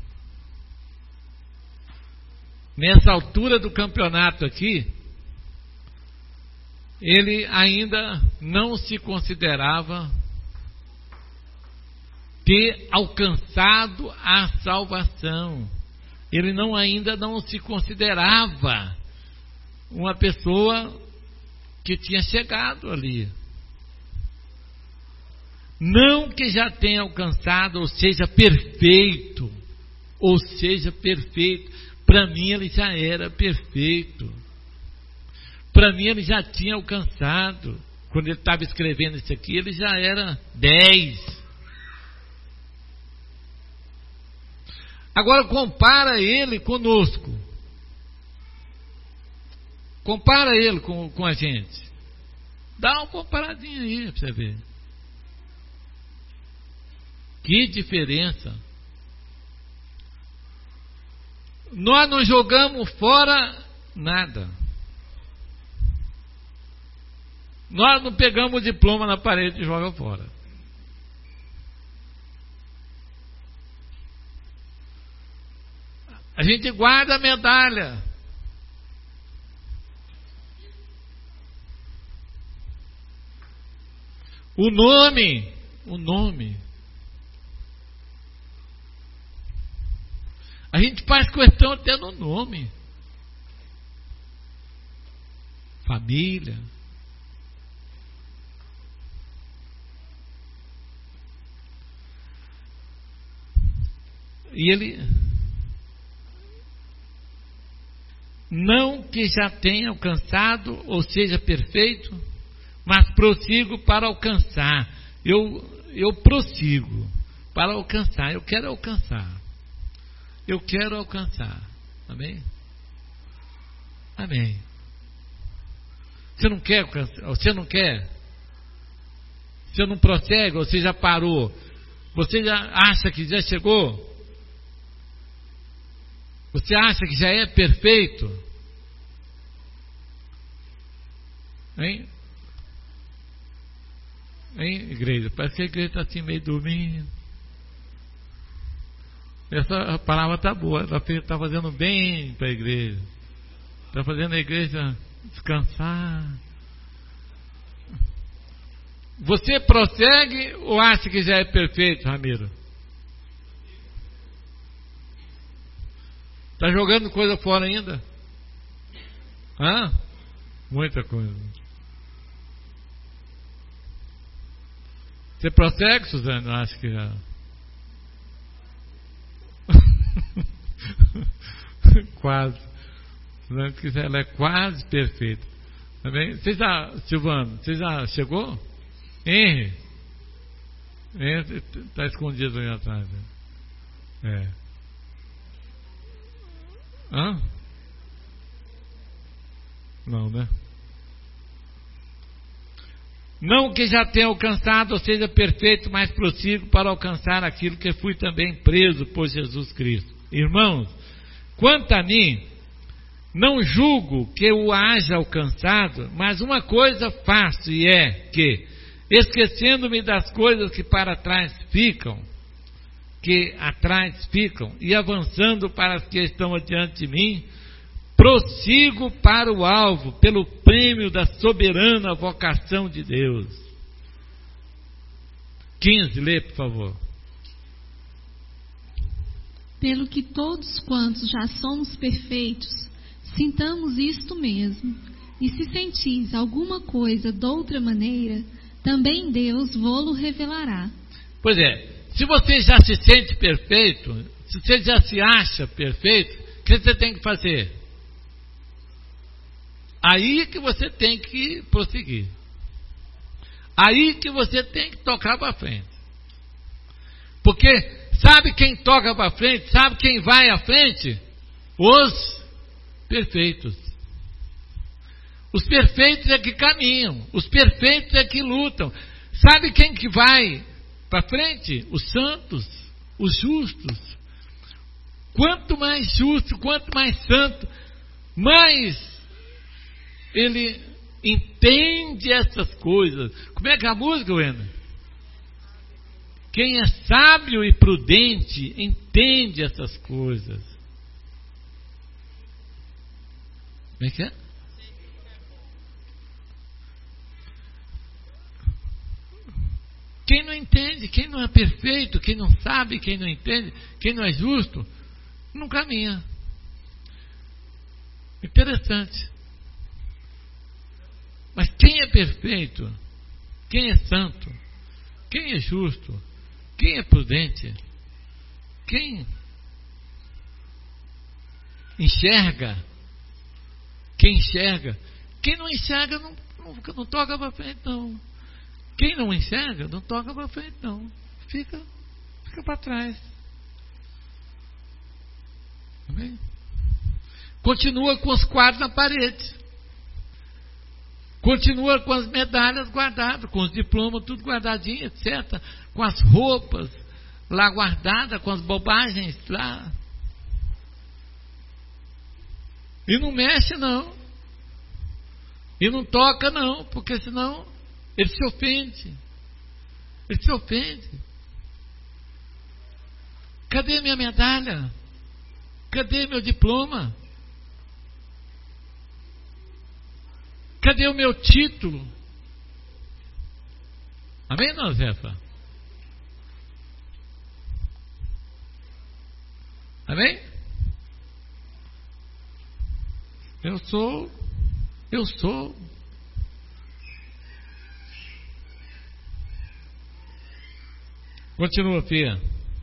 Nessa altura do campeonato aqui, ele ainda não se considerava ter alcançado a salvação. Ele não, ainda não se considerava uma pessoa que tinha chegado ali. Não que já tenha alcançado, ou seja, perfeito, ou seja, perfeito. Para mim ele já era perfeito. Para mim ele já tinha alcançado. Quando ele estava escrevendo isso aqui, ele já era dez. Agora compara ele conosco. Compara ele com, com a gente. Dá uma comparadinha aí para você ver. Que diferença. Nós não jogamos fora nada. Nós não pegamos o diploma na parede e joga fora. A gente guarda a medalha. O nome, o nome. A gente faz questão até no nome. Família. E ele, não que já tenha alcançado, ou seja, perfeito, mas prossigo para alcançar. Eu, eu prossigo para alcançar. Eu quero alcançar. Eu quero alcançar. Amém? Amém. Você não quer alcançar? Você não quer? Você não prossegue? Ou você já parou? Você já acha que já chegou? Você acha que já é perfeito? Hein? Hein, igreja? Parece que a igreja está assim meio dormindo. Essa palavra está boa, está fazendo bem para a igreja. Está fazendo a igreja descansar. Você prossegue ou acha que já é perfeito, Ramiro? Está jogando coisa fora ainda? Hã? Muita coisa. Você prossegue, Suzane? Eu acho que já. Quase. Suzane, que ela é quase perfeita. Tá bem? Você já, Silvano, você já chegou? Henry? Henry está escondido aí atrás. É. Hã? Não, né? Não que já tenha alcançado, ou seja, perfeito, mas prossigo para alcançar aquilo que fui também preso por Jesus Cristo. Irmãos, quanto a mim, não julgo que o haja alcançado, mas uma coisa faço, e é que, esquecendo-me das coisas que para trás ficam, que atrás ficam, e avançando para as que estão adiante de mim, prossigo para o alvo, pelo prêmio da soberana vocação de Deus. quinze, lê, por favor. Pelo que todos quantos já somos perfeitos, sintamos isto mesmo, e se sentis alguma coisa de outra maneira, também Deus vô-lo revelará. Pois é, se você já se sente perfeito, se você já se acha perfeito, o que você tem que fazer? Aí que você tem que prosseguir. Aí que você tem que tocar para frente. Porque sabe quem toca para frente? Sabe quem vai à frente? Os perfeitos. Os perfeitos é que caminham. Os perfeitos é que lutam. Sabe quem que vai para frente? Os santos, os justos. Quanto mais justo, quanto mais santo, mais ele entende essas coisas. Como é que é a música, Wena? Quem é sábio e prudente entende essas coisas. Como é que é? Quem não entende, quem não é perfeito, quem não sabe, quem não entende, quem não é justo, não caminha. Interessante. Mas quem é perfeito, quem é santo, quem é justo, quem é prudente, quem enxerga, quem enxerga, quem não enxerga não, não, não toca para frente não. Quem não enxerga não toca para frente não. Fica, fica para trás. Amém? Continua com os quadros na parede. Continua com as medalhas guardadas, com os diplomas tudo guardadinho, etcétera. Com as roupas lá guardadas, com as bobagens lá. E não mexe não. E não toca não, porque senão ele se ofende. Ele se ofende. Cadê minha medalha? Cadê meu diploma? Cadê o meu título? Amém, não, Zefa? Amém? Eu sou, eu sou. Continua, Pia.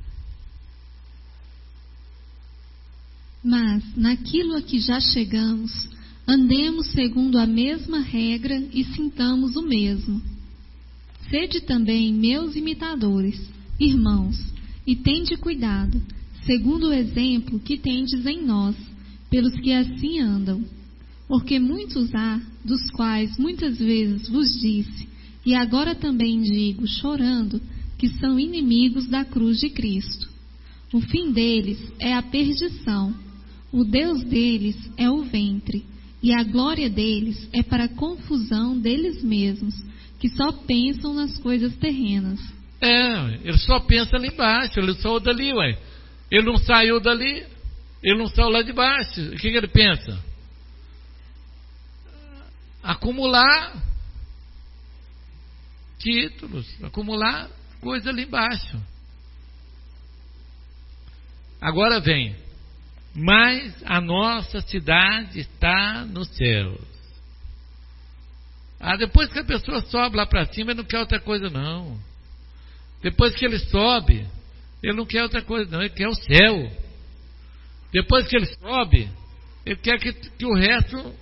Mas, naquilo a que já chegamos, andemos segundo a mesma regra e sintamos o mesmo. Sede também meus imitadores, irmãos, e tende cuidado, segundo o exemplo que tendes em nós, pelos que assim andam. Porque muitos há, dos quais muitas vezes vos disse, e agora também digo, chorando, que são inimigos da cruz de Cristo. O fim deles é a perdição, o Deus deles é o ventre, e a glória deles é para a confusão deles mesmos, que só pensam nas coisas terrenas. É, ele só pensa ali embaixo, ele saiu dali, ué. Ele não saiu dali, ele não saiu lá de baixo. O que, que ele pensa? Acumular títulos, acumular coisa ali embaixo. Agora vem, mas a nossa cidade está no céu. Ah, depois que a pessoa sobe lá para cima, ele não quer outra coisa não. Depois que ele sobe, ele não quer outra coisa não, ele quer o céu. Depois que ele sobe, ele quer que, que o resto...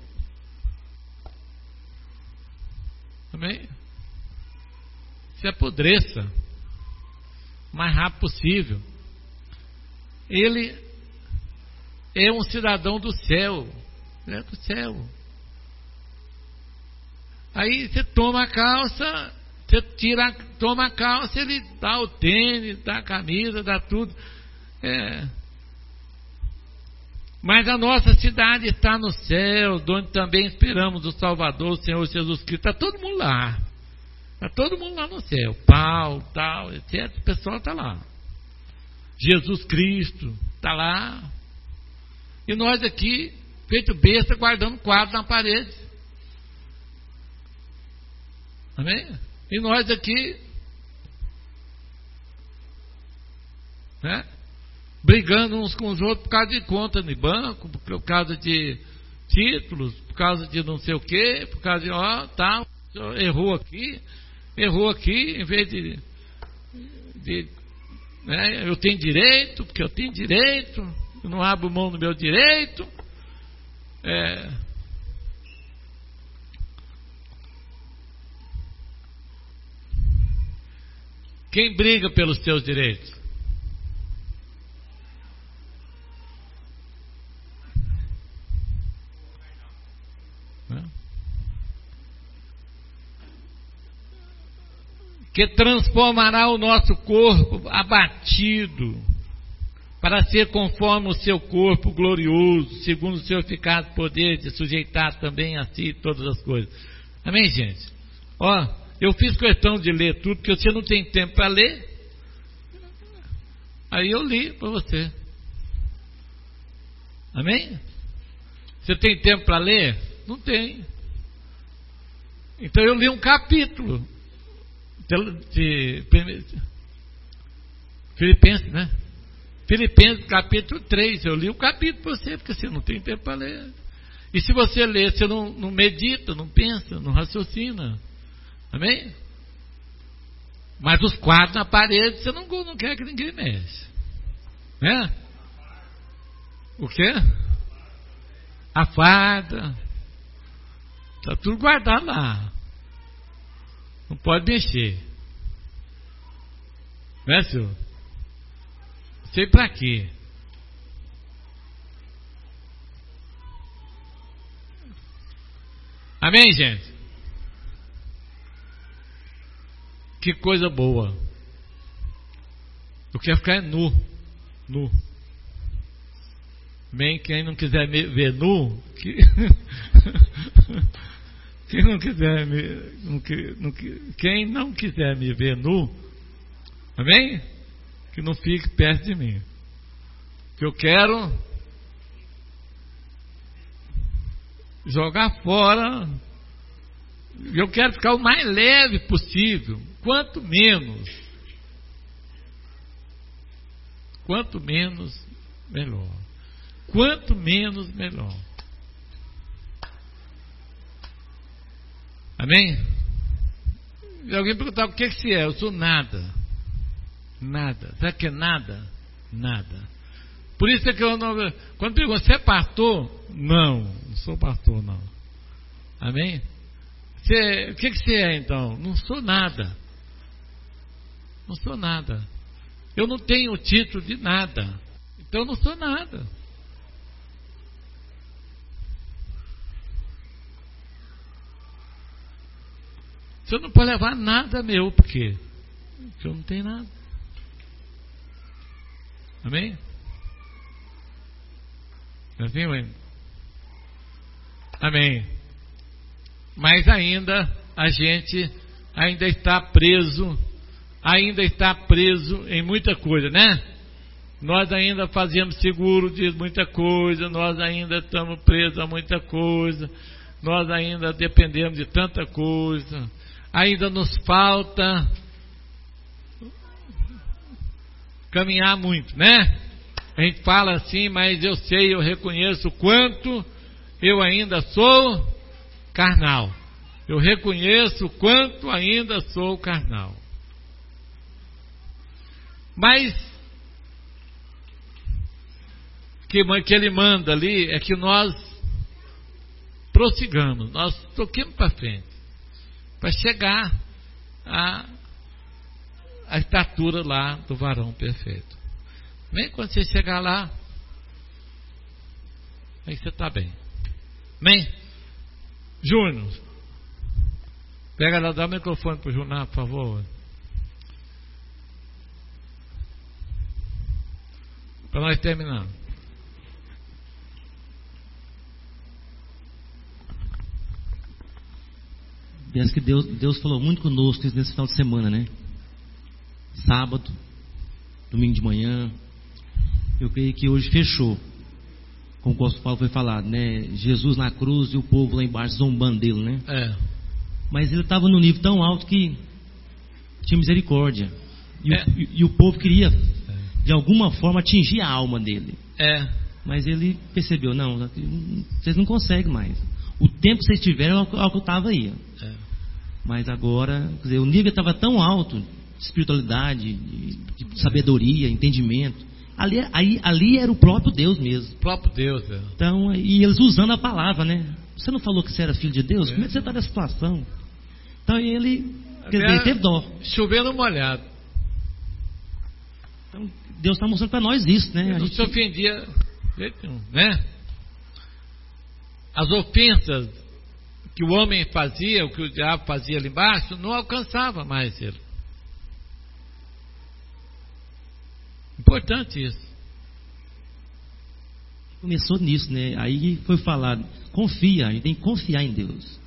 Amém? Se apodreça o mais rápido possível. Ele é um cidadão do céu. Ele é do céu. Aí você toma a calça, você tira, toma a calça, ele dá o tênis, dá a camisa, dá tudo. É. Mas a nossa cidade está no céu, onde também esperamos o Salvador, o Senhor Jesus Cristo. Está todo mundo lá. Está todo mundo lá no céu. Paulo, tal, etcétera. O pessoal está lá. Jesus Cristo está lá. E nós aqui, feito besta, guardando quadro na parede. Amém? E nós aqui, né, brigando uns com os outros por causa de conta de banco, por causa de títulos, por causa de não sei o quê, por causa de, ó, tal, errou aqui, errou aqui, em vez de, de né, eu tenho direito, porque eu tenho direito, eu não abro mão do meu direito. É, quem briga pelos seus direitos? Que transformará o nosso corpo abatido para ser conforme o seu corpo glorioso, segundo o seu eficaz poder de sujeitar também a si todas as coisas. Amém, gente? Ó, eu fiz questão de ler tudo, porque você não tem tempo para ler. Aí eu li para você. Amém? Você tem tempo para ler? Não tem. Então eu li um capítulo de, de Filipenses, né? Filipenses capítulo três. Eu li o capítulo para você, porque você não tem tempo para ler. E se você lê, você não, não medita, não pensa, não raciocina. Amém? Mas os quadros na parede, você não, não quer que ninguém mexa. Né? O quê? A farda. Está tudo guardado lá. Não pode mexer. Né, senhor? Não sei para quê. Amém, gente? Que coisa boa. Eu quero ficar nu. Nu. Amém? Quem não quiser me ver nu, que... quem não quiser me, não, não, quem não quiser me ver nu, amém? Que não fique perto de mim. Que eu quero jogar fora. Eu quero ficar o mais leve possível. Quanto menos, quanto menos, melhor. Quanto menos, melhor. Amém? E alguém perguntar o que que se é? Eu sou nada. Nada. Sabe o que é nada? Nada. Por isso é que eu não... Quando pergunto, você é pastor? Não, não sou pastor, não. Amém? Você, o que que você é, então? Não sou nada. Não sou nada. Eu não tenho o título de nada. Então eu não sou nada. Você não pode levar nada meu, por quê? Porque eu não tenho nada. Amém? Assim, mãe? Amém. Mas ainda a gente ainda está preso, ainda está preso em muita coisa, né? Nós ainda fazemos seguro de muita coisa, nós ainda estamos presos a muita coisa, nós ainda dependemos de tanta coisa. Ainda nos falta caminhar muito, né? A gente fala assim, mas eu sei, eu reconheço o quanto eu ainda sou carnal. Eu reconheço o quanto ainda sou carnal. Mas que, que ele manda ali é que nós prossigamos, nós toquemos para frente, para chegar à, à estatura lá do varão perfeito. Amém? Quando você chegar lá, aí você está bem. Amém? Júnior, pega lá, dá o microfone para o Júnior, por favor. Para nós terminar. Parece que Deus, Deus falou muito conosco nesse final de semana, né? Sábado, domingo de manhã. Eu creio que hoje fechou. Como o apóstolo Paulo foi falado, né? Jesus na cruz e o povo lá embaixo zombando dele, né? É. Mas ele estava num nível tão alto que tinha misericórdia. E, é. o, e, e o povo queria, de alguma forma, atingir a alma dele. É. Mas ele percebeu, não, vocês não conseguem mais. O tempo que vocês tiveram é o que eu estava aí. É. Mas agora, quer dizer, o nível estava tão alto de espiritualidade, de, de sabedoria, entendimento. Ali, aí, ali era o próprio Deus mesmo. O próprio Deus, é. Então, e eles usando a palavra, né? Você não falou que você era filho de Deus? É. Como é que você está nessa situação? Então ele, quer dizer, É, ele teve dó. Chovendo molhado. Então, Deus está mostrando para nós isso, né? A Não gente se ofendia, né? As ofensas que o homem fazia, o que o diabo fazia ali embaixo, não alcançava mais ele. Importante isso. começou nisso, né? Aí foi falado, confia, a gente tem que confiar em Deus.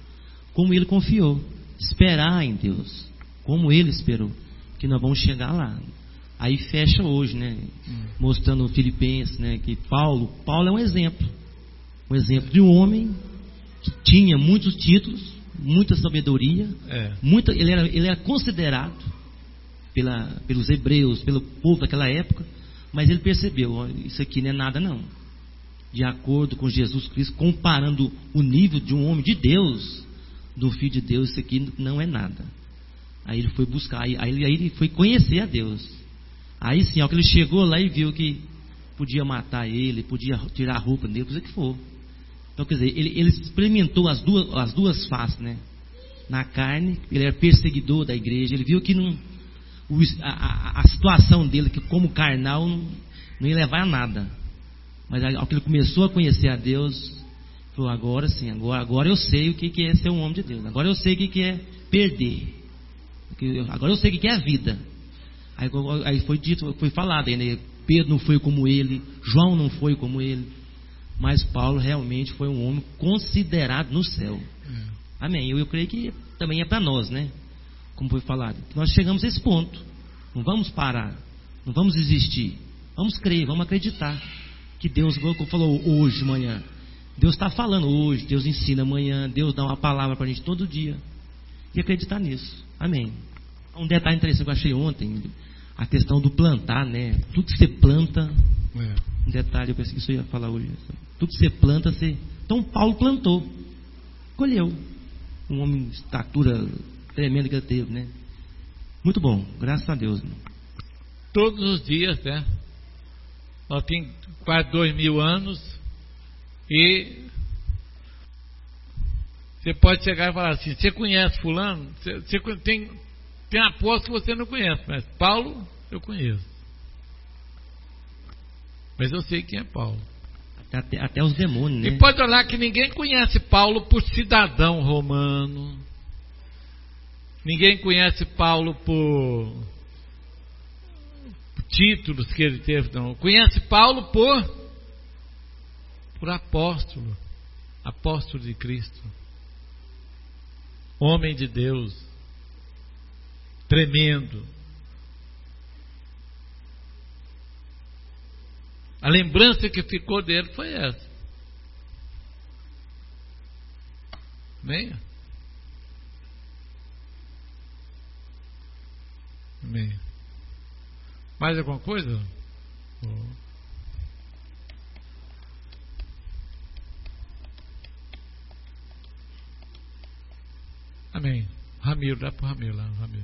como ele confiou. Esperar em Deus, como ele esperou, que nós vamos chegar lá. Aí fecha hoje, né? Hum. Mostrando Filipenses, né? Que Paulo, Paulo é um exemplo. Um exemplo de um homem que tinha muitos títulos, muita sabedoria, é. muita, ele, era, ele era considerado pela, pelos hebreus, pelo povo daquela época, mas ele percebeu, ó, isso aqui não é nada não. De acordo com Jesus Cristo, comparando o nível de um homem de Deus, do Filho de Deus, isso aqui não é nada. Aí ele foi buscar, aí, aí ele foi conhecer a Deus. Aí sim, ó, que ele chegou lá e viu que podia matar ele, podia tirar a roupa dele, coisa que for. Então, quer dizer, ele, ele experimentou as duas, as duas faces, né? Na carne, ele era perseguidor da igreja, ele viu que não, o, a, a situação dele, que como carnal, não, não ia levar a nada. Mas ao que ele começou a conhecer a Deus, falou, agora sim, agora, agora eu sei o que, que é ser um homem de Deus, agora eu sei o que, que é perder, agora eu sei o que, que é a vida. Aí, aí foi dito, foi falado, né? Pedro não foi como ele, João não foi como ele, mas Paulo realmente foi um homem considerado no céu. É. Amém. Eu, eu creio que também é para nós, né? Como foi falado, nós chegamos a esse ponto. Não vamos parar, não vamos desistir, vamos crer, vamos acreditar que Deus, como falou hoje de manhã, Deus está falando hoje, Deus ensina amanhã, Deus dá uma palavra para a gente todo dia, e acreditar nisso. Amém. Um detalhe interessante que eu achei ontem, a questão do plantar, né? Tudo que você planta, é. um detalhe, eu pensei que isso eu ia falar hoje. Tudo que você planta, você... Então Paulo plantou, colheu. Um homem de estatura tremenda que ele teve, né? Muito bom, graças a Deus. Né? Todos os dias, né? Nós temos quase dois mil anos e você pode chegar e falar assim, você conhece fulano? Você, você tem, tem aposto que você não conhece, mas Paulo eu conheço. Mas eu sei quem é Paulo. Até, até os demônios, né? E pode olhar que ninguém conhece Paulo por cidadão romano. Ninguém conhece Paulo por, por títulos que ele teve, não. Conhece Paulo por, por apóstolo. Apóstolo de Cristo. Homem de Deus. Tremendo. A lembrança que ficou dele foi essa. Amém? Amém. Mais alguma coisa? Oh. Amém. Ramiro, dá para o Ramiro lá, Ramiro.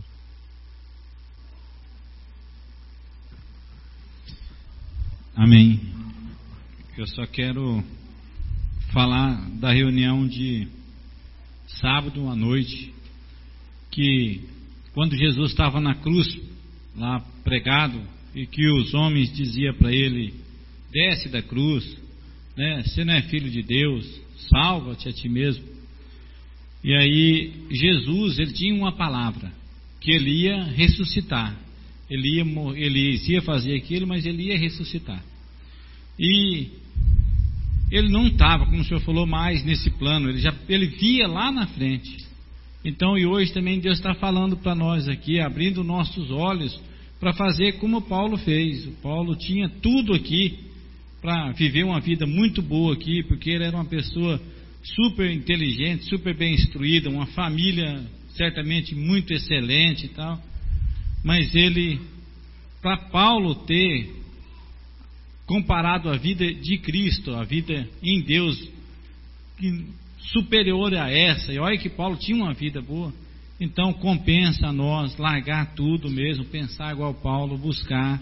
Amém. Eu só quero falar da reunião de sábado à noite, que quando Jesus estava na cruz, lá pregado, e que os homens diziam para ele, desce da cruz, né? Você não é filho de Deus, salva-te a ti mesmo. E aí Jesus, ele tinha uma palavra, que ele ia ressuscitar. Ele ia, ele ia fazer aquilo, mas ele ia ressuscitar. E ele não estava, como o senhor falou, mais nesse plano. Ele já ele via lá na frente. Então, e hoje também Deus está falando para nós aqui, abrindo nossos olhos para fazer como Paulo fez. O Paulo tinha tudo aqui para viver uma vida muito boa aqui, porque ele era uma pessoa super inteligente, super bem instruída, uma família certamente muito excelente e tal. Mas ele, para Paulo ter comparado a vida de Cristo, a vida em Deus, superior a essa, e olha que Paulo tinha uma vida boa, então compensa a nós largar tudo mesmo, pensar igual Paulo, buscar,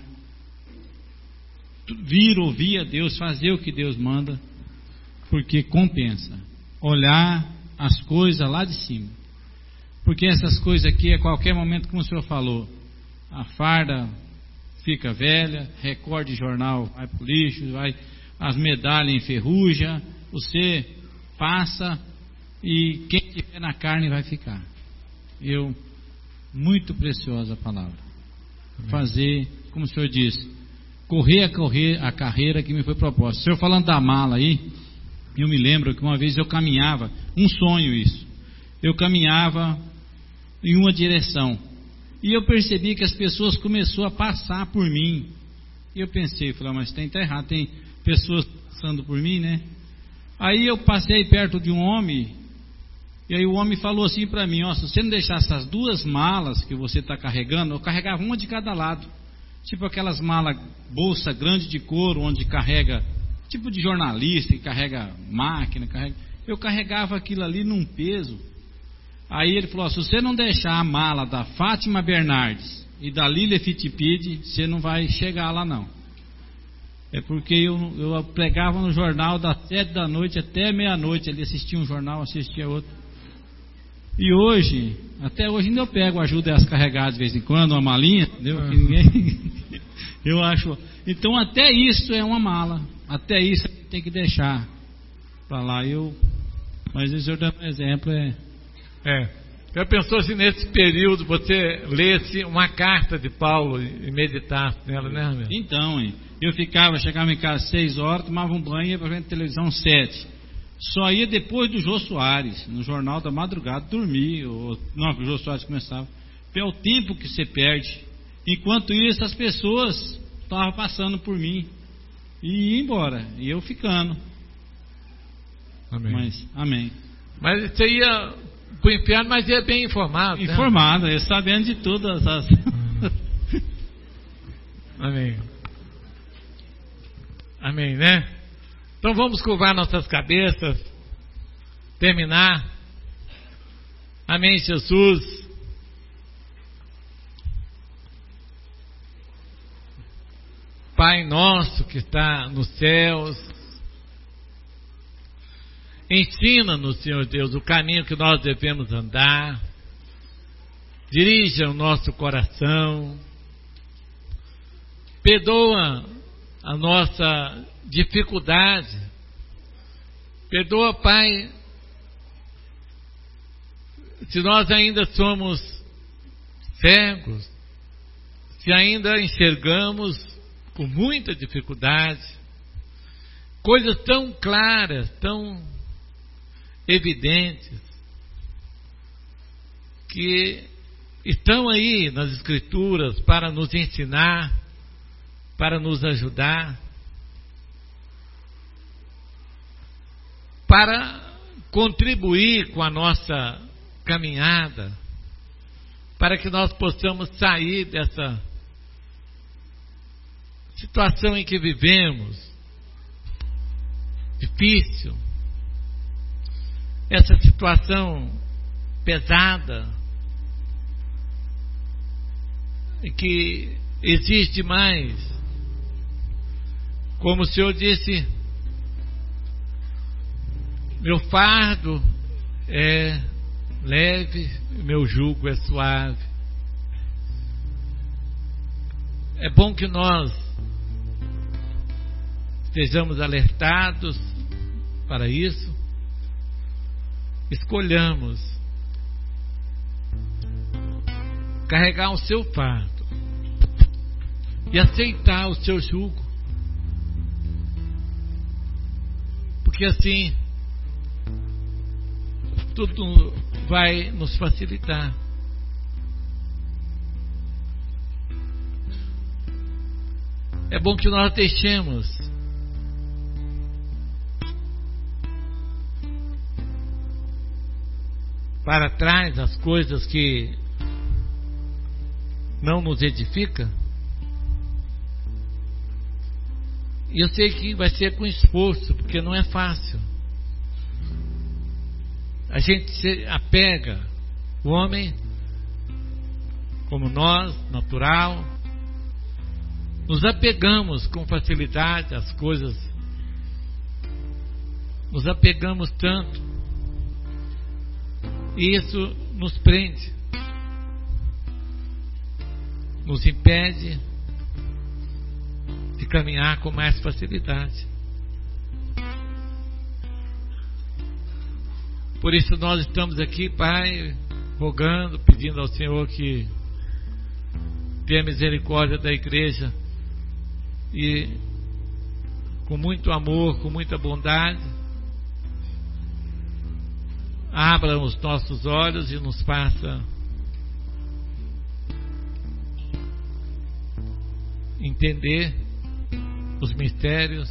vir ouvir a Deus, fazer o que Deus manda, porque compensa, olhar as coisas lá de cima, porque essas coisas aqui, a qualquer momento, como o senhor falou, a farda fica velha, recorde de jornal vai para o lixo, vai, as medalhas enferrujam, você passa e quem tiver na carne vai ficar. Eu, muito preciosa a palavra. Amém. Fazer, como o senhor disse, correr a, correr a carreira que me foi proposta. O senhor falando da mala aí, eu me lembro que uma vez eu caminhava, um sonho isso. eu caminhava em uma direção. E eu percebi que as pessoas começaram a passar por mim. E eu pensei, falei, mas tem tá errado, tem pessoas passando por mim, né? Aí eu passei perto de um homem, e aí o homem falou assim para mim, ó, se você não deixar essas duas malas que você está carregando, eu carregava uma de cada lado. Tipo aquelas malas, bolsa grande de couro, onde carrega, tipo de jornalista que carrega máquina, carrega. Eu carregava aquilo ali num peso. Aí ele falou, ó, se você não deixar a mala da Fátima Bernardes e da Lília Fittipaldi, você não vai chegar lá não. É porque eu, eu pregava no jornal das sete da noite até meia-noite, ele assistia um jornal, assistia outro. E hoje, até hoje ainda eu pego ajuda a carregar de vez em quando, uma malinha, entendeu? Que ninguém... eu acho. Então até isso é uma mala, até isso tem que deixar para lá. Eu, mas esse eu dando um exemplo é. É. Já pensou se nesse período você lesse uma carta de Paulo e meditasse nela, né, Ramiro? Então, hein, eu ficava, chegava em casa às seis horas, tomava um banho e ia para ver televisão sete. Só ia depois do Jô Soares, no Jornal da Madrugada, dormir. Ou, não, que o Jô Soares começava. É o tempo que você perde. Enquanto isso, as pessoas estavam passando por mim e ia embora, e eu ficando. Amém. Mas, amém. Mas você ia para o inferno, mas ia bem informado. Informado, né? ia sabendo de todas as. Amém. Amém, né? Então vamos curvar nossas cabeças, terminar. Amém, Jesus. Pai nosso que está nos céus, ensina-nos, Senhor Deus, o caminho que nós devemos andar. Dirija o nosso coração. Perdoa a nossa dificuldade. Perdoa, Pai, se nós ainda somos cegos, se ainda enxergamos com muita dificuldade coisas tão claras, tão evidentes, que estão aí nas Escrituras para nos ensinar, para nos ajudar, para contribuir com a nossa caminhada, para que nós possamos sair dessa situação em que vivemos, difícil, essa situação pesada, e que exige demais. Como o Senhor disse, meu fardo é leve, meu jugo é suave. É bom que nós estejamos alertados para isso, escolhamos carregar o seu fardo e aceitar o seu jugo, porque assim tudo vai nos facilitar. É bom que nós deixemos para trás as coisas que não nos edificam. E eu sei que vai ser com esforço, porque não é fácil. A gente se apega, o homem, como nós, natural, nos apegamos com facilidade às coisas, nos apegamos tanto, e isso nos prende, nos impede de caminhar com mais facilidade. Por isso nós estamos aqui, Pai, rogando, pedindo ao Senhor que tenha misericórdia da igreja e com muito amor, com muita bondade, abra os nossos olhos e nos faça entender os mistérios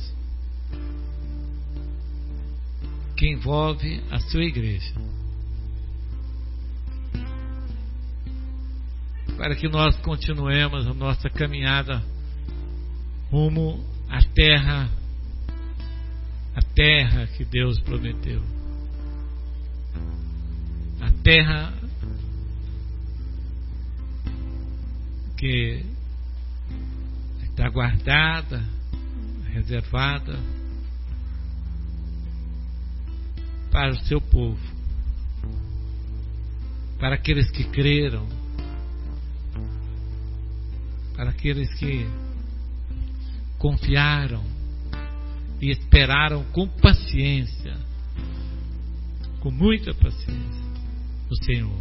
que envolve a sua igreja, para que nós continuemos a nossa caminhada rumo à terra, a terra que Deus prometeu, a terra que está guardada, reservada para o seu povo, para aqueles que creram, para aqueles que confiaram e esperaram com paciência, com muita paciência, o Senhor.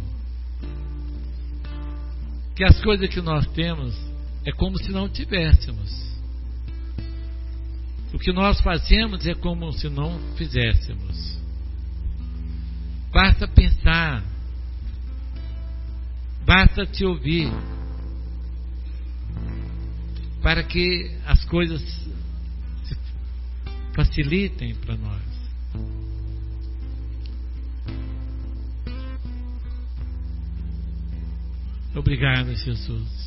Que as coisas que nós temos é como se não tivéssemos. O que nós fazemos é como se não fizéssemos. Basta pensar, basta te ouvir, para que as coisas se facilitem para nós. Obrigado, Jesus.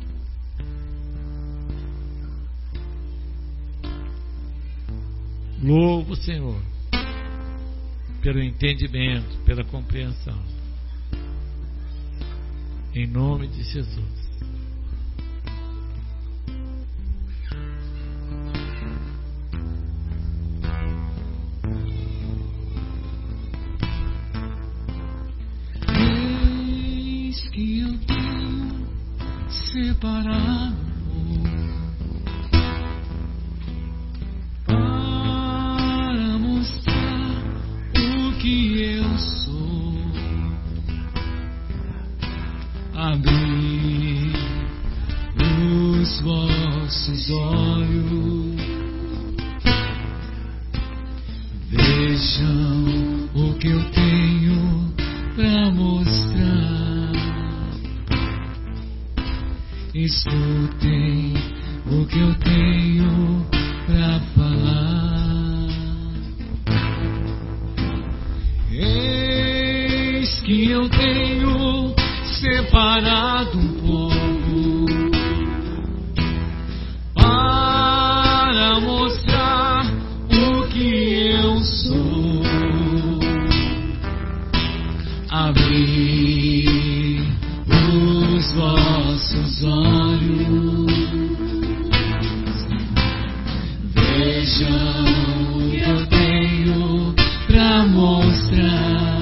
Louvo o Senhor pelo entendimento, pela compreensão. Em nome de Jesus. Eis que eu tenho separado abrir os vossos olhos, vejam o que eu tenho para mostrar, escutem o que eu tenho para falar. Eis que eu tenho separado um povo para mostrar o que eu sou, abrir os vossos olhos, vejam o que eu tenho para mostrar,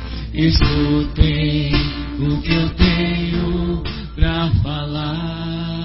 escutem o que eu tenho pra falar.